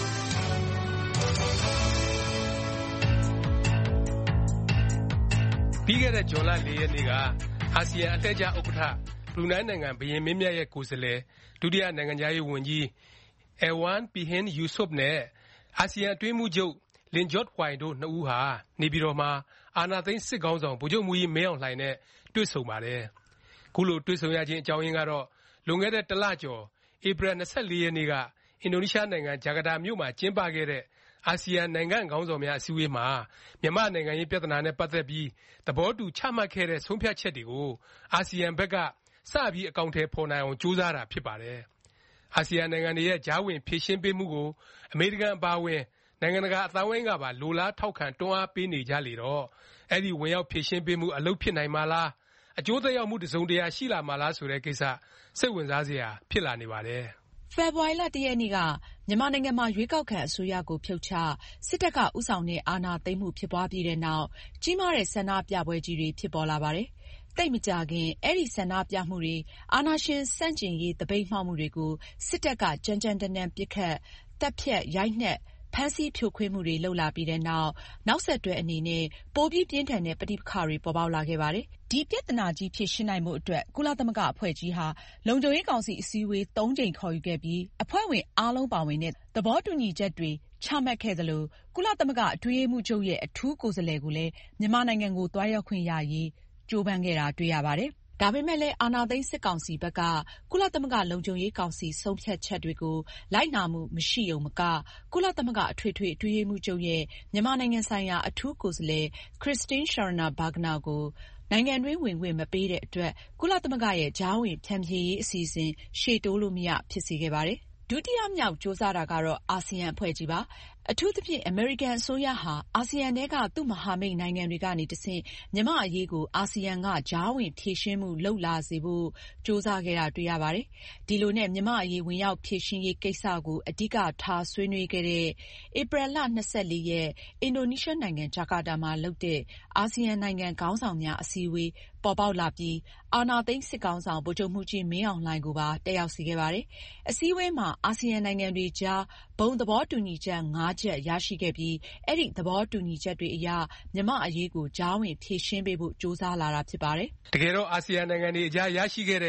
ပြီးခဲ့တဲ့ဇွန်လ 4 ရက်နေ့ကအာဆီယံအလှည့်ကျဥက္ကဋ္ဌဘရူနိုင်းနိုင်ငံဘုရင်မင်းမြတ်ရဲ့ကိုယ်စားလှယ်ဒုတိယနိုင်ငံခြားရေးဝန်ကြီးErywan Pehin Yusof နဲ့အာဆီယံအတွင်းရေးမှူးချုပ်Lim Jock Hoi တို့နှစ်ဦးဟာနေပြည်တော်မှာအာဏာသိမ်းစစ်ခေါင်းဆောင်ဗိုလ်ချုပ်မှူးကြီးမင်းအောင်လှိုင်နဲ့တွေ့ဆုံပါတယ်။ခုလိုတွေ့ဆုံရခြင်းအကြောင်းရင်းကတော့လွန်ခဲ့တဲ့တစ်လကျော်ဧပြီ 24 ရက်နေ့ကအင်ဒိုနီးရှားနိုင်ငံဂျကာတာမြို့မှာကျင်းပခဲ့တဲ့အာဆီယံနိုင်ငံခေါင်းဆောင်များအစည်းအဝေးမှာမြန်မာ့နိုင်ငံရေးပြဿနာနဲ့ပတ်သက်ပြီးသဘောတူချမှတ်ခဲ့တဲ့ဆုံးဖြတ်ချက်တွေကိုအာဆီယံဘက်ကစပြီးအကောင်အထည်ဖော်နိုင်အောင်ကြိုးစားတာဖြစ်ပါတယ်။အာဆီယံနိုင်ငံတွေရဲ့ကြားဝင်ဖြေရှင်းပေးမှုကိုအမေရိကန်အပါအဝင်နိုင်ငံတကာအသိုင်းအဝိုင်းကပါလိုလားထောက်ခံတွန်းအားပေးနေကြလေတော့အဲ့ဒီဝင်ရောက်ဖြေရှင်းပေးမှုအလုပ်ဖြစ်နိုင်မှာလားအကျိုးသက်ရောက်မှုတစုံတရာရှိလာမှာလားဆိုတဲ့ကိစ္စစိတ်ဝင်စားစရာဖြစ်လာနေပါတယ်ဖေဖော်ဝါရီလ 1 ရက်နေ့ကမြန်မာနိုင်ငံမှာရွေးကောက်ခံအစိုးရကိုဖြုတ်ချစစ်တပ်ကဦးဆောင်တဲ့အာဏာသိမ်းမှုဖြစ်ပွားပြီးတဲ့နောက်ကြီးမားတဲ့ဆန္ဒပြပွဲကြီးတွေဖြစ်ပေါ်လာပါတယ်။သိပ်မကြာခင်အဲ့ဒီဆန္ဒပြမှုတွေအာဏာရှင်ဆန့်ကျင်ရေးသပိတ်မှောက်မှုတွေကိုစစ်တပ်ကကြမ်းကြမ်းတမ်းတမ်းပစ်ခတ်တပ်ဖြတ်ရိုက်နှက်ဖမ်းဆီးဖြိုခွင်းမှုတွေလုပ်လာပြီးတဲ့နောက်ဆက်တွဲအနေနဲ့ပိုပြီးပြင်းထန်တဲ့ပဋိပက္ခတွေပေါ်ပေါက်လာခဲ့ပါတယ်။ဒီပြဿနာကြီးဖြေရှင်းနိုင်မှုအတွက်ကုလသမဂ္ဂအဖွဲ့ကြီးဟာလုံခြုံရေးကောင်စီအစည်းအဝေး 3 ကြိမ်ခေါ်ယူခဲ့ပြီးအဖွဲ့ဝင်အားလုံးပါဝင်တဲ့သဘောတူညီချက်တွေချမှတ်ခဲ့သလိုကုလသမဂ္ဂအတွင်းရေးမှူးချုပ်ရဲ့အထူးကိုယ်စားလှယ်ကိုလည်းမြန်မာနိုင်ငံကိုသွားရောက်ခွင့်ရရေးကြိုးပမ်းခဲ့တာတွေ့ရပါတယ်။ဒါပေမဲ့လည်းအာဏာသိမ်းစစ်ကောင်စီဘက်ကကုလသမဂ္ဂလုံခြုံရေးကောင်စီဆုံးဖြတ်ချက်တွေကိုလိုက်နာမှုမရှိုံမကကုလသမဂ္ဂအထွေထွေအတွင်းရေးမှူးချုပ်ရဲ့မြန်မာနိုင်ငံဆိုင်ရာအထူးကိုယ်စားလှယ် Christine Schraner Burgener ကိုနိုင်ငံတွင်းဝင်ခွင့်မပေးတဲ့အတွက်ကုလသမဂ္ဂရဲ့ကြားဝင်ဖြန့်ဖြေရေးအစီအစဉ်ရှေ့တိုးလို့မရဖြစ်စေခဲ့ပါတယ်။ဒုတိယမြောက်ကြိုးစားတာကတော့အာဆီယံအဖွဲ့ကြီးပါ။အထူးသဖြင့်အမေရိကန်အစိုးရဟာအာဆီယံထဲကသူ့မဟာမိတ်နိုင်ငံတွေကနေတဆင့်မြန်မာ့အရေးကိုအာဆီယံကကြားဝင်ဖြေရှင်းမှုလုပ်လာစေဖို့ကြိုးစားခဲ့တာတွေ့ရပါတယ်။ဒီလိုနဲ့မြန်မာ့အရေးဝင်ရောက်ဖြေရှင်းရေးကိစ္စကိုအဓိကထားဆွေးနွေးခဲ့တဲ့ဧပြီလ 24 ရက်အင်ဒိုနီးရှားနိုင်ငံဂျကာတာမှာလုပ်တဲ့အာဆီယံနိုင်ငံခေါင်းဆောင်များအစည်းအဝေးပေါ်ပေါက်လာပြီးအာဏာသိမ်းစစ်ကောင်ဆောင်ဗိုလ်ချုပ်မှူးကြီးမင်းအောင်လှိုင်ကိုပါတက်ရောက်စေခဲ့ပါတယ်။အစည်းအဝေးမှာအာဆီယံနိုင်ငံတွေကြားဘုံသဘောတူညီချက် 5 ချက်ရရှိခဲ့ပြီးအဲ့ဒီသဘောတူညီချက်တွေအရမြန်မာ့အရေးကိုကြားဝင်ဖြေရှင်းပေးဖို့ကြိုးစားလာတာဖြစ်ပါတယ်။တကယ်တော့အာဆီယံနိုင်ငံတွေအကြားရရှိခဲ့တဲ့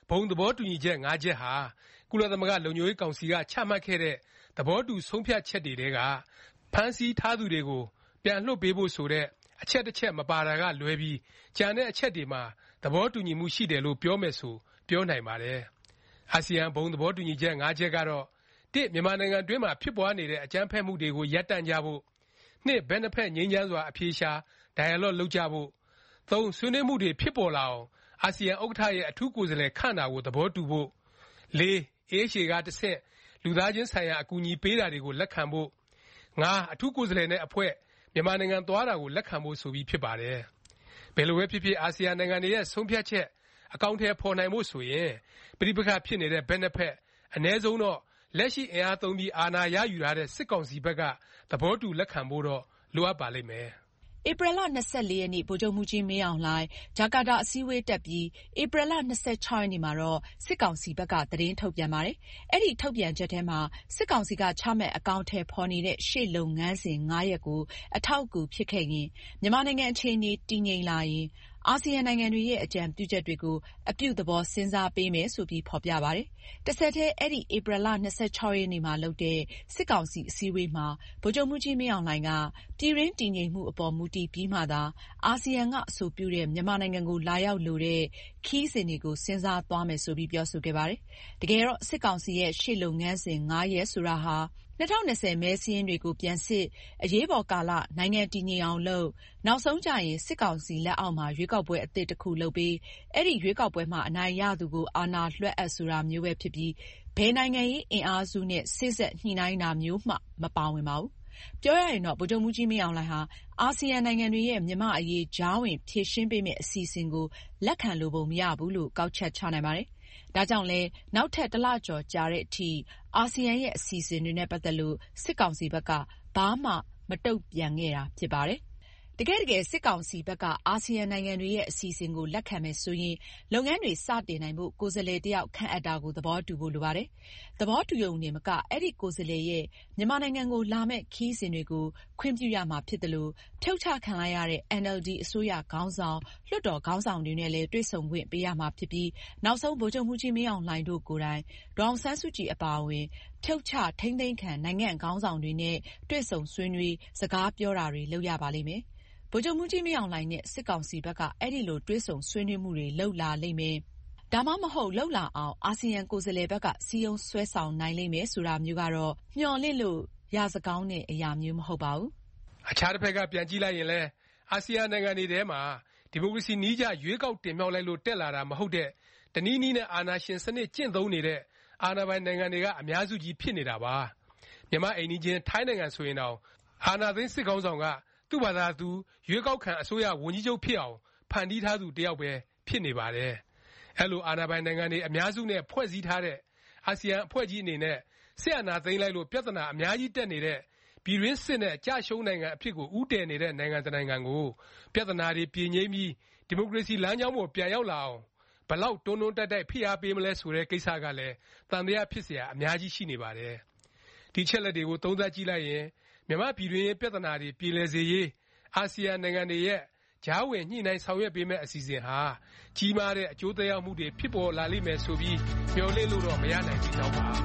ဘုံသဘောတူညီချက် 5 ချက်ဟာကုလသမဂ္ဂလုံခြုံရေးကောင်စီကချမှတ်ခဲ့တဲ့သဘောတူဆုံးဖြတ်ချက်တွေထဲကဖမ်းဆီးထားသူတွေကိုပြန်လွှတ်ပေးဖို့ဆိုတဲ့အချက်တစ်ချက်မပါတာကလွဲပြီးကျန်တဲ့အချက်တွေမှာသဘောတူညီမှုရှိတယ်လို့ပြောမယ်ဆိုပြောနိုင်ပါတယ်။အာဆီယံဘုံသဘောတူညီချက် 5 ချက်ကတော့ 1. မြန်မာနိုင်ငံတွင်းမှာဖြစ်ပွားနေတဲ့အကြမ်းဖက်မှုတွေကိုရပ်တန့်ကြဖို့ 2. ဘက်နှစ်ဖက်ငြိမ်းချမ်းစွာအဖြေရှာ dialogue လုပ်ကြဖို့ 3. ဆွေးနွေးမှုတွေဖြစ်ပေါ်လာအောင်အာဆီယံဥက္ကဋ္ဌရဲ့အထူးကိုယ်စားလှယ်ခန့်တာကိုသဘောတူဖို့ 4. AHA ကတစ်ဆင့်လူသားချင်းဆိုင်ရာအကူအညီပေးတာတွေကိုလက်ခံဖို့ 5. အထူးကိုယ်စားလှယ်နဲ့အဖွဲ့မြန်မာနိုင်ငံသွားတာကိုလက်ခံဖို့ဆိုပြီးဖြစ်ပါတယ်။ဘယ်လိုပဲဖြစ်ဖြစ်အာဆီယံနိုင်ငံတွေရဲ့ဆုံးဖြတ်ချက်အကောင်အထည်ဖော်နိုင်ဖို့ဆိုရင်ပဋိပက္ခဖြစ်နေတဲ့ဘက်နှစ်ဖက်အ ਨੇ ဆုံးတော့လက်ရှိအင်အားသုံးပြီးအာဏာရယူထားတဲ့စစ်ကောင်စီဘက်ကသဘောတူလက်ခံဖို့တော့လိုအပ်ပါလိမ့်မယ်။ဧပြီလ 24 ရက်နေ့ဗိုလ်ချုပ်မှူးကြီးမင်းအောင်လှိုင်ဂျာကာတာအစည်းအဝေးတက်ပြီးဧပြီလ 26 ရက်နေ့မှာတော့စစ်ကောင်စီဘက်ကသတင်းထုတ်ပြန်ပါတယ်။အဲ့ဒီထုတ်ပြန်ချက်ထဲမှာစစ်ကောင်စီကချမှတ်အကောင်အထည်ဖော်နေတဲ့ရှေ့လုပ်ငန်းစဉ် 5 ရပ်ကိုအထောက်အကူဖြစ်ခဲ့ရင်မြန်မာနိုင်ငံအခြေအနေတည်ငြိမ်လာရင်အာဆီယံနိုင်ငံတွေရဲ့အကြံပြုချက်တွေကိုအပြုသဘောစဉ်းစားပေးမယ်ဆိုပြီးဖော်ပြပါတယ်။တစ်ဆက်တည်းအဲ့ဒီဧပြီလ 26 ရက်နေ့မှာလုပ်တဲ့စစ်ကောင်စီအစည်းအဝေးမှာဗိုလ်ချုပ်မှူးကြီးမင်းအောင်လှိုင်ကပြည်တွင်းတည်ငြိမ်မှုအပေါ်မူတည်ပြီးမှသာအာဆီယံကအဆိုပြုတဲ့မြန်မာနိုင်ငံကိုလာရောက်လိုတဲ့ခရီးစဉ်တွေကိုစဉ်းစားသွားမယ်ဆိုပြီးပြောဆိုခဲ့ပါတယ်။တကယ်တော့စစ်ကောင်စီရဲ့ရှေ့လုပ်ငန်းစဉ် 5 ရပ်ဆိုတာဟာ2020မဲစာရင်းတွေကိုပြန်စစ်အရေးပေါ်ကာလနိုင်ငံတည်ငြိမ်အောင်လုပ်နောက်ဆုံးကြရင်စစ်ကောင်စီလက်အောက်မှာရွေးကောက်ပွဲအသစ်တစ်ခုလုပ်ပြီးအဲ့ဒီရွေးကောက်ပွဲမှာအနိုင်ရသူကိုအာဏာလွှဲအပ်ဆိုတာမျိုးပဲဖြစ်ပြီးဘယ်နိုင်ငံရေးအင်အားစုနဲ့စိတ်ဆက်ညှိနှိုင်းတာမျိုးမှမပါဝင်ပါဘူး။ပြောရရင်တော့ဗိုလ်ချုပ်မှူးကြီးမင်းအောင်လှိုင်ဟာအာဆီယံနိုင်ငံတွေရဲ့မြန်မာအရေးကြားဝင်ဖြေရှင်းပေးမယ့်အစီအစဉ်ကိုလက်ခံလိုပုံမရဘူးလို့ကောက်ချက်ချနိုင်ပါတယ်။ဒါကြောင့်လဲနောက်ထပ်တစ်လကျော်ကြာတဲ့အထိအာဆီယံရဲ့အစီအစဉ်တွေနဲ့ပတ်သက်လို့စစ်ကောင်စီဘက်ကဘာမှမတုံ့ပြန်ခဲ့တာဖြစ်ပါတယ်။တကယ်စစ်ကောင်စီဘက်ကအာဆီယံနိုင်ငံတွေရဲ့အစီအစဉ်ကိုလက်ခံမယ်ဆိုရင်လုပ်ငန်းတွေစတင်နိုင်ဖို့ကိုယ်စားလှယ်တယောက်ခန့်အပ်တာကိုသဘောတူဖို့လိုပါတယ်။သဘောတူရုံနဲ့မကအဲ့ဒီကိုယ်စားလှယ်ရဲ့မြန်မာနိုင်ငံကိုလာမဲ့ခီးစဉ်တွေကိုခွင့်ပြုရမှာဖြစ်တယ်လို့ဖြုတ်ချခံလိုက်ရတဲ့ NLD အစိုးရခေါင်းဆောင်လွှတ်တော်ခေါင်းဆောင်တွေနဲ့လည်းတွေ့ဆုံခွင့်ပေးရမှာဖြစ်ပြီးနောက်ဆုံးဗိုလ်ချုပ်မှူးကြီးမင်းအောင်လှိုင်တို့ကိုယ်တိုင်ဒေါ်အောင်ဆန်းစုကြည်အပါအဝင်ဖြုတ်ချထိန်းသိမ်းခံနိုင်ငံခေါင်းဆောင်တွေနဲ့တွေ့ဆုံဆွေးနွေးစကားပြောတာတွေလုပ်ရပါလိမ့်မယ်။ဗိုလ်ချုပ်မှူးကြီးမင်းအောင်လှိုင်နဲ့စစ်ကောင်စီဘက်ကအဲ့ဒီလိုတွဲဆုံဆွေးနွေးမှုတွေလုပ်လာလိမ့်မယ်။ဒါမှမဟုတ်လုပ်လာအောင်အာဆီယံကိုယ်စားလှယ်ဘက်ကစီယုံဆွဲဆောင်နိုင်လိမ့်မယ်ဆိုတာမျိုးကတော့မျှော်လင့်လို့ရစကောင်းတဲ့အရာမျိုးမဟုတ်ပါဘူး။အခြားတစ်ဖက်ကပြန်ကြည့်လိုက်ရင်လည်းအာဆီယံနိုင်ငံတွေထဲမှာဒီမိုကရေစီနည်းကျရွေးကောက်တင်မြှောက်လိုက်လို့တက်လာတာမဟုတ်တဲ့တနည်းနည်းနဲ့အာဏာရှင်စနစ်ကျင့်သုံးနေတဲ့အာဏာပိုင်နိုင်ငံတွေကအများစုကြီးဖြစ်နေတာပါ။မြန်မာအိမ်နီးချင်းထိုင်းနိုင်ငံဆိုရင်တော့အာဏာသိမ်းစစ်ကောင်ဆောင်ကသူ့ဘာသာသူရွေးကောက်ခံအစိုးရဝန်ကြီးချုပ်ဖြစ်အောင်ဖန်တီးထားသူတယောက်ပဲဖြစ်နေပါတယ်။အဲလိုအာဏာပိုင်နိုင်ငံတွေအများစုနဲ့ဖွဲ့စည်းထားတဲ့အာဆီယံအဖွဲ့ကြီးအနေနဲ့စစ်အာဏာသိမ်းလိုက်လို့ပြဿနာအများကြီးတက်နေတဲ့ပြည်တွင်းစစ်နဲ့ကြာရှုံးနိုင်ငံအဖြစ်ကိုဦးတည်နေတဲ့နိုင်ငံတစ်နိုင်ငံကိုပြဿနာတွေပြေငြိမ်းပြီးဒီမိုကရေစီလမ်းကြောင်းပေါ်ပြန်ရောက်လာအောင်ဘလောက်တွန်းတွန်းတိုက်တိုက်ဖိအားပေးမလဲဆိုတဲ့ကိစ္စကလည်းသံသယဖြစ်เสียအများကြီးရှိနေပါတယ်။ဒီချက်လက်တွေကိုသုံးသပ်ကြည့်လိုက်ရင်မြန်မာပြည်တွင်းပြဿနာတွေပြေလည်စေရေးအာဆီယံနိုင်ငံတွေရဲ့ကြားဝင်ညှိနှိုင်းဆောင်ရွက်ပေးမယ့်အစီအစဉ်ဟာကြီးမားတဲ့အကျိုးသက်ရောက်မှုတွေဖြစ်ပေါ်လာလိမ့်မယ်ဆိုပြီးမျှော်လင့်လို့တော့မရနိုင်သေးတော့ပါ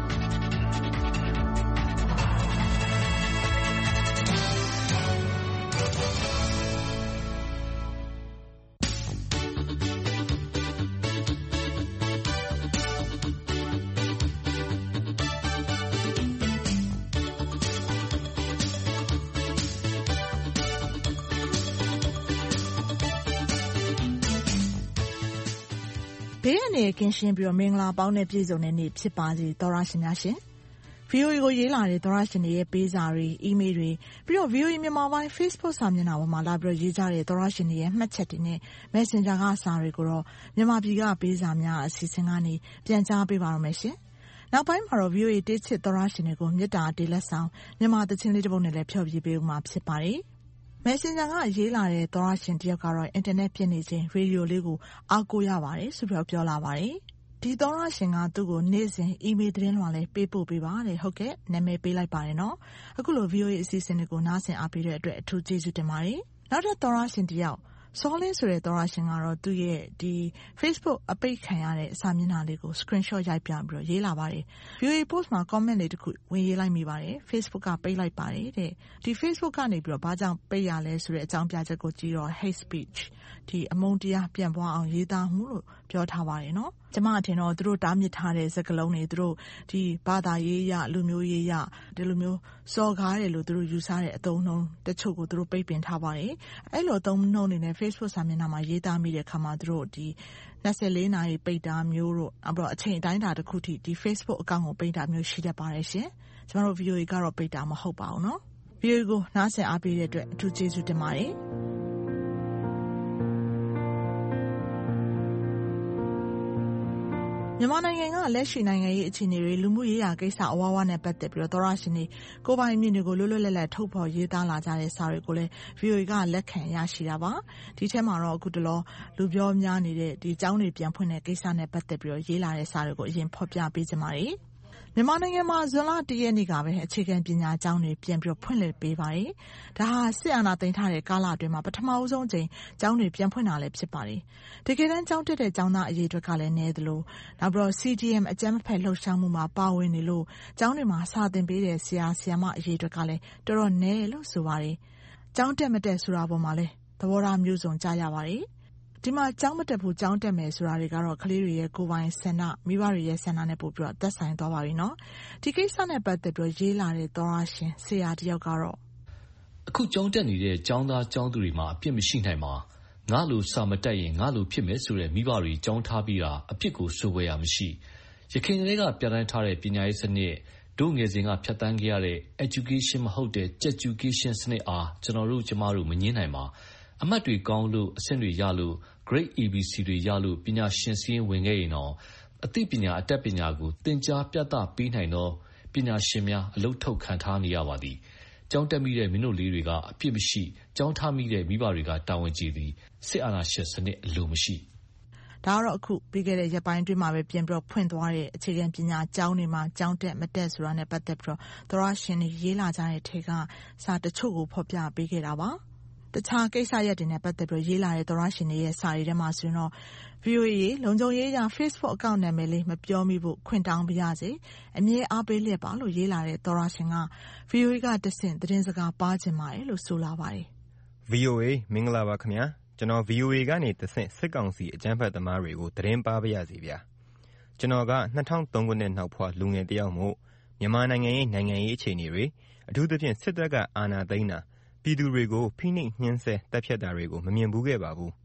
ဘေးရန်တွေကင်းရှင်းပြီးတော့မင်္ဂလာပေါင်းနဲ့ပြည့်စုံတဲ့နေ့ဖြစ်ပါစေသောရရှင်များရှင် VOA ကိုရေးလာတဲ့သောရရှင်တွေရဲ့ပေးစာတွေအီးမေးလ်တွေပြီးတော့ VOA မြန်မာပိုင်း Facebook စာမျက်နှာပေါ်မှာလာပြီးတော့ရေးကြတဲ့သောရရှင်တွေရဲ့မှတ်ချက်တွေနဲ့ Messenger ကစာတွေကိုတော့မြန်မာပြည်ကပေးစာများအစီအစဉ်ကနေပြန်ကြားပေးပါရမယ်ရှင်နောက်ပိုင်းမှာတော့ VOA တေးချစ်သောရရှင်တွေကိုမြတ်တာတေးလက်ဆောင်မြန်မာသချင်းလေးတစ်ပုဒ်နဲ့လည်းဖျော်ဖြေပေးဦးမှာဖြစ်ပါတယ်Messenger ကရေးလာတဲ့သောရရှင်တယောက်ကတော့ internet ပြည့်နေခြင်းရေဒီယိုလေးကိုအားကိုးရပါတယ်ဆိုပြီးပြောလာပါတယ်။ဒီသောရရှင်ကသူ့ကိုနေ့စဉ် email သတင်းလွှာလေးပေးပို့ပေးပါတဲ့ဟုတ်ကဲ့နာမည်ပေးလိုက်ပါတယ်နော်။အခုလို VOA အစီအစဉ်တွေကိုနားဆင်အားပေးတဲ့အတွက်အထူးကျေးဇူးတင်ပါတယ်။နောက်ထပ်သောရရှင်တယောက်စောလင်းဆိုတဲ့သောရရှင်ကတော့သူ့ရဲ့ဒီ Facebook အပိတ်ခံရတဲ့စာမျက်နှာလေးကို screenshot ရိုက်ပြပြီးတော့ရေးလာပါတယ်။ VOA post မှာ comment လေးတစ်ခုဝင်ရေးလိုက်မိပါတယ်။ Facebook ကပိတ်လိုက်ပါတယ်တဲ့။ဒီ Facebook ကနေပြီးတော့ဘာကြောင့်ပိတ်ရလဲဆိုတဲ့အကြောင်းပြချက်ကိုကြည့်တော့ hate speech ဒီအမုန်းတရားပြန့်ပွားအောင်ရေးသားမှုလို့ပြောထားပါတယ်နော်။ကျမအထင်တော့သူတို့တားမြစ်ထားတဲ့စကားလုံးတွေသူတို့ဒီဘာသာရေးရလူမျိုးရေးရဒီလိုမျိုးစော်ကားတယ်လို့သူတို့ယူဆတဲ့အသုံးနှုန်းတချို့ကိုသူတို့ပိတ်ပင်ထားပါတယ်။အဲ့လိုအသုံးနှုန်းတွေနဲ့ Facebook စာမျက်နှာမှာရေးသားမိတဲ့အခါမှာသူတို့ဒီ24နာရီပိတ်တာမျိုးတို့အပြင်အချိန်အတိုင်းအတာတစ်ခုထိဒီ Facebook အကောင့်ကိုပိတ်တာမျိုးရှိတတ်ပါတယ်ရှင်။ကျွန်တော်တို့ VOA ကတော့ပိတ်တာမဟုတ်ပါဘူးနော်။ VOA ကိုနားဆင်အားပေးတဲ့အတွက်အထူးကျေးဇူးတင်ပါတယ်။မြန်မာနိုင်ငံကလက်ရှိနိုင်ငံရေးအခြေအနေတွေလူမှုရေးရာကိစ္စအဝါဝါနဲ့ပတ်သက်ပြီးတော့သောရရှင်တွေကိုယ်ပိုင်အမြင်တွေကိုလွတ်လွတ်လပ်လပ်ထုတ်ဖော်ရေးသားလာကြတဲ့စာတွေကိုလည်း VOA ကလက်ခံရရှိတာပါဒီထဲမှာတော့အခုတလောလူပြောများနေတဲ့ဒီအကြောင်းတွေပြန်ဖွင့်တဲ့ကိစ္စနဲ့ပတ်သက်ပြီးတော့ရေးလာတဲ့စာတွေကိုအရင်ဖော်ပြပေးကြပါမယ်မြန်မာနိုင်ငံမှာဇွန်လ1ရက်နေ့ကပဲအခြေခံပညာကျောင်းတွေပြန်ပြီးဖွင့်လှစ်ပေးပါတယ်။ဒါဟာစစ်အာဏာသိမ်းထားတဲ့ကာလအတွင်းမှာပထမဦးဆုံးအကြိမ်ကျောင်းတွေပြန်ဖွင့်တာလည်းဖြစ်ပါတယ်။တကယ်တမ်းကျောင်းတက်တဲ့ကျောင်းသားအရေးအတွက်ကလည်းနည်းသလိုနောက်ပြီးတော့ CDM အကြမ်းမဖက်လှုပ်ရှားမှုမှာပါဝင်နေလို့ကျောင်းတွေမှာစာသင်ပေးတဲ့ဆရာဆရာမအရေးအတွက်ကလည်းတော်တော်နည်းလို့ဆိုပါတယ်။ကျောင်းတက်မတက်ဆိုတာပေါ်မှာလည်းသဘောထားမျိုးစုံကြားရပါတယ်။ဒီမှာကျောင်းမတက်ဘူးကျောင်းတက်မယ်ဆိုတာတွေကတော့ကလေးတွေရဲ့ကိုယ်ပိုင်ဆန္ဒမိဘတွေရဲ့ဆန္ဒနဲ့ပို့ပြီးတော့သက်ဆိုင်သွားပါပြီနော်ဒီကိစ္စနဲ့ပတ်သက်ပြီးရေးလာတဲ့သောရရှင်ဆရာတယောက်ကတော့အခုကျောင်းတက်နေတဲ့ကျောင်းသားကျောင်းသူတွေမှာအပြစ်မရှိနိုင်ပါငါလိုစာမတက်ရင်ငါလိုဖြစ်မယ်ဆိုတဲ့မိဘတွေကျောင်းထားပြီးတာအပြစ်ကိုဆိုဝဲရမရှိရခိုင်တွေကပြဋ္ဌာန်းထားတဲ့ပညာရေးစနစ်တို့ငယ်စဉ်ကဖြတ်တန်းခဲ့ရတဲ့ education မဟုတ်တဲ့ Jeducation စနစ်အားကျွန်တော်တို့ကျမတို့မငြင်းနိုင်ပါအမှတ်တွေကောင်းလို့အဆင့်တွေရလို့ Grade ABC တွေရလို့ပညာရှင်စည်းဝင်ခဲ့ရင်တော့အသိပညာအတတ်ပညာကိုသင်ကြားပြသပေးနိုင်တော့ပညာရှင်များအလုပ်ထုတ်ခံထားနေရပါသည်ကျောင်းတက်မိတဲ့မင်းတို့လေးတွေကအပြစ်မရှိကျောင်းထားမိတဲ့မိဘတွေကတာဝန်ကြီးသည်စစ်အာဏာရှင်စနစ်အလိုမရှိဒါကတော့အခုပြီးခဲ့တဲ့ရက်ပိုင်းအတွင်းမှာပဲပြန်ပြီးတော့ဖွင့်သွားတဲ့အခြေခံပညာကျောင်းတွေမှာကျောင်းတက်မတက်ဆိုတာနဲ့ပတ်သက်ပြီးတော့သောရရှင်တွေရေးလာကြတဲ့ထဲကစာတချို့ကိုဖော်ပြပေးခဲ့တာပါတခြားကိစ္စရပ်တွေနဲ့ပတ်သက်ပြီးရေးလာတဲ့သောရရှင်တွေရဲ့စာတွေထဲမှာဆိုရင်တော့ VOA လုံခြုံရေးရ Facebook အကောင့်နာမည်လေးမပြောမိဖို့ခွင့်တောင်းပါရစေအမြဲအားပေးလျက်ပါလို့ရေးလာတဲ့သောရရှင်က VOA ကတဆင့်သတင်းစကားပါချင်ပါတယ်လို့ဆိုလာပါတယ် VOA မင်္ဂလာပါခင်ဗျာကျွန်တော် VOA ကနေတဆင့်စစ်ကောင်စီအကြမ်းဖက်သမားတွေကိုသတင်းပါပါရစေဗျာကျွန်တော်က2003ခုနှစ်နောက်ဖွာလူငယ်တယောက်မို့မြန်မာနိုင်ငံရဲ့နိုင်ငံရေးအခြေအနေတွေအထူးသဖြင့်စစ်တပ်ကအာဏာသိမ်းတာပြည်သူတွေကိုဖိနှိပ်ညှင်းဆဲတပ်ဖြတ်တာတွေကိုမမြင်ဘူးခဲ့ပါဘူး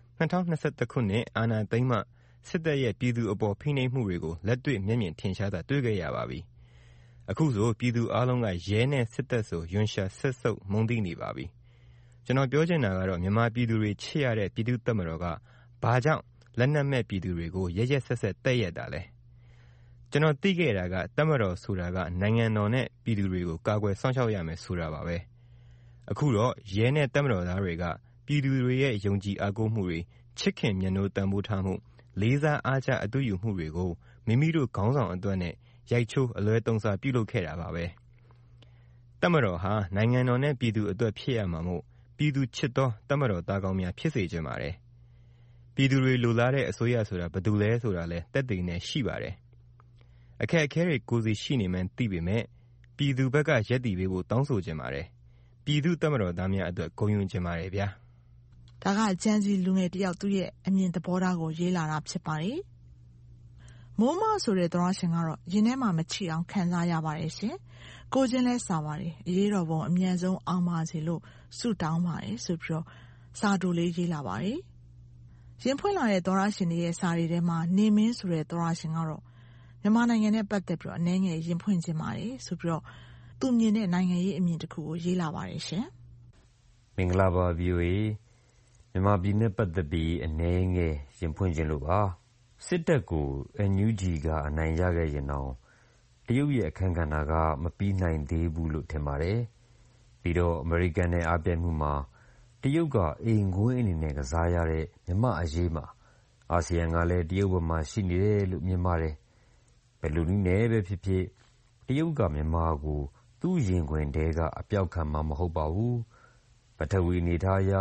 2021ခုနှစ်အာဏာသိမ်းမှစစ်တပ်ရဲ့ပြည်သူအပေါ်ဖိနှိပ်မှုတွေကိုလက်တွေ့မျက်မြင်ထင်ရှားတာတွေ့ခဲ့ရပါပြီအခုဆိုပြည်သူအလုံးကရဲနဲ့စစ်တပ်ဆိုယွန်ရှာဆက်ဆုပ်မုန်းသိနေပါပြီကျွန်တော်ပြောချင်တာကတော့မြန်မာပြည်သူတွေချစ်ရတဲ့ပြည်သူ့တပ်မတော်ကဘာကြောင့်လက်နက်မဲ့ပြည်သူတွေကိုရက်ရက်ဆက်ဆက်တက်ရက်တာလဲကျွန်တော်သိခဲ့တာကတပ်မတော်ဆိုတာကနိုင်ငံတော်နဲ့ပြည်သူတွေကိုကာကွယ်စောင့်ရှောက်ရမယ်ဆိုတာပါပဲအခုတော့ရဲနဲ့တပ်မတော်သားတွေကပြည်သူတွေရဲ့ယုံကြည်အားကိုးမှုတွေချစ်ခင်မြတ်နိုးတန်ဖိုးထားမှုလေးစားအားကျအတူယူမှုတွေကိုမိမိတို့ခေါင်းဆောင်အတွက်နဲ့ရိုက်ချိုးအလွဲသုံးစားပြုလုပ်ခဲ့တာပါပဲတပ်မတော်ဟာနိုင်ငံတော်နဲ့ပြည်သူအတွက်ဖြစ်ရမှာမို့ပြည်သူချစ်သောတပ်မတော်သားကောင်းများဖြစ်စေချင်ပါတယ်ပြည်သူတွေလိုလားတဲ့အစိုးရဆိုတာဘယ်သူလဲဆိုတာလဲတက်တည်နေရှိပါတယ်အခက်အခဲတွေကိုယ်စီရှိနေမှန်းသိပေမဲ့ပြည်သူဘက်ကရက်တည်ပေးဖို့တောင်းဆိုချင်ပါတယ်ပြည်သူတပ်မတော်သားများအတွက်ဂုဏ်ယူချင်ပါတယ်ဗျာဒါကဂျန်စီလူငယ်တယောက်သူ့ရဲ့အမြင်သဘောထားကိုရေးလာတာဖြစ်ပါတယ်မိုးမဆိုတဲ့သောရရှင်ကတော့ယင်းထဲမှာမချီအောင်ခံစားရပါတယ်ရှင်ကိုချင်းလဲစာပါတယ်အရေးတော်ပုံအမြန်ဆုံးအောင်ပါစေလို့ဆုတောင်းပါတယ်ဆိုပြီးတော့စာတူလေးရေးလာပါတယ်ရင်ဖွင့်လာတဲ့သောရရှင်တွေရဲ့စာတွေထဲမှာနေမင်းဆိုတဲ့သောရရှင်ကတော့မြန်မာနိုင်ငံနဲ့ပတ်သက်ပြီးတော့အနေငယ်ရင်ဖွင့်ခြင်းပါတယ်ဆိုပြီးတော့သူမြင်တဲ့နိုင်ငံရေးအမြင်တစ်ခုကိုရေးလာပါတယ်ရှင်မင်္ဂလာပါ VOA မြန်မာပြည်နဲ့ပတ်သက်ပြီးအနေငယ်ရင်ဖွင့်ခြင်းလို့ပါစစ်တပ်ကို NUG ကအနိုင်ရခဲ့ရင်တော့တရုတ်ရဲ့အခမ်းကဏ္ဍကမပြီးနိုင်သေးဘူးလို့ထင်ပါတယ်ပြီးတော့အမေရိကန်နဲ့အားပြိုင်မှုမှာတရုတ်ကအိမ်ကွင်းအနေနဲ့ကစားရတဲ့မြန်မာအရေးမှာအာဆီယံကလည်းတရုတ်ဘက်မှာရှိနေတယ်လို့မြင်ပါတယ်ဘယ်လိုနည်းနဲ့ပဲဖြစ်ဖြစ်တရုတ်ကမြန်မာကိုသူ့ရင်ခွင်ထဲကအပြောက်ခံမှာမဟုတ်ပါဘူးပထဝီအနေထားအရ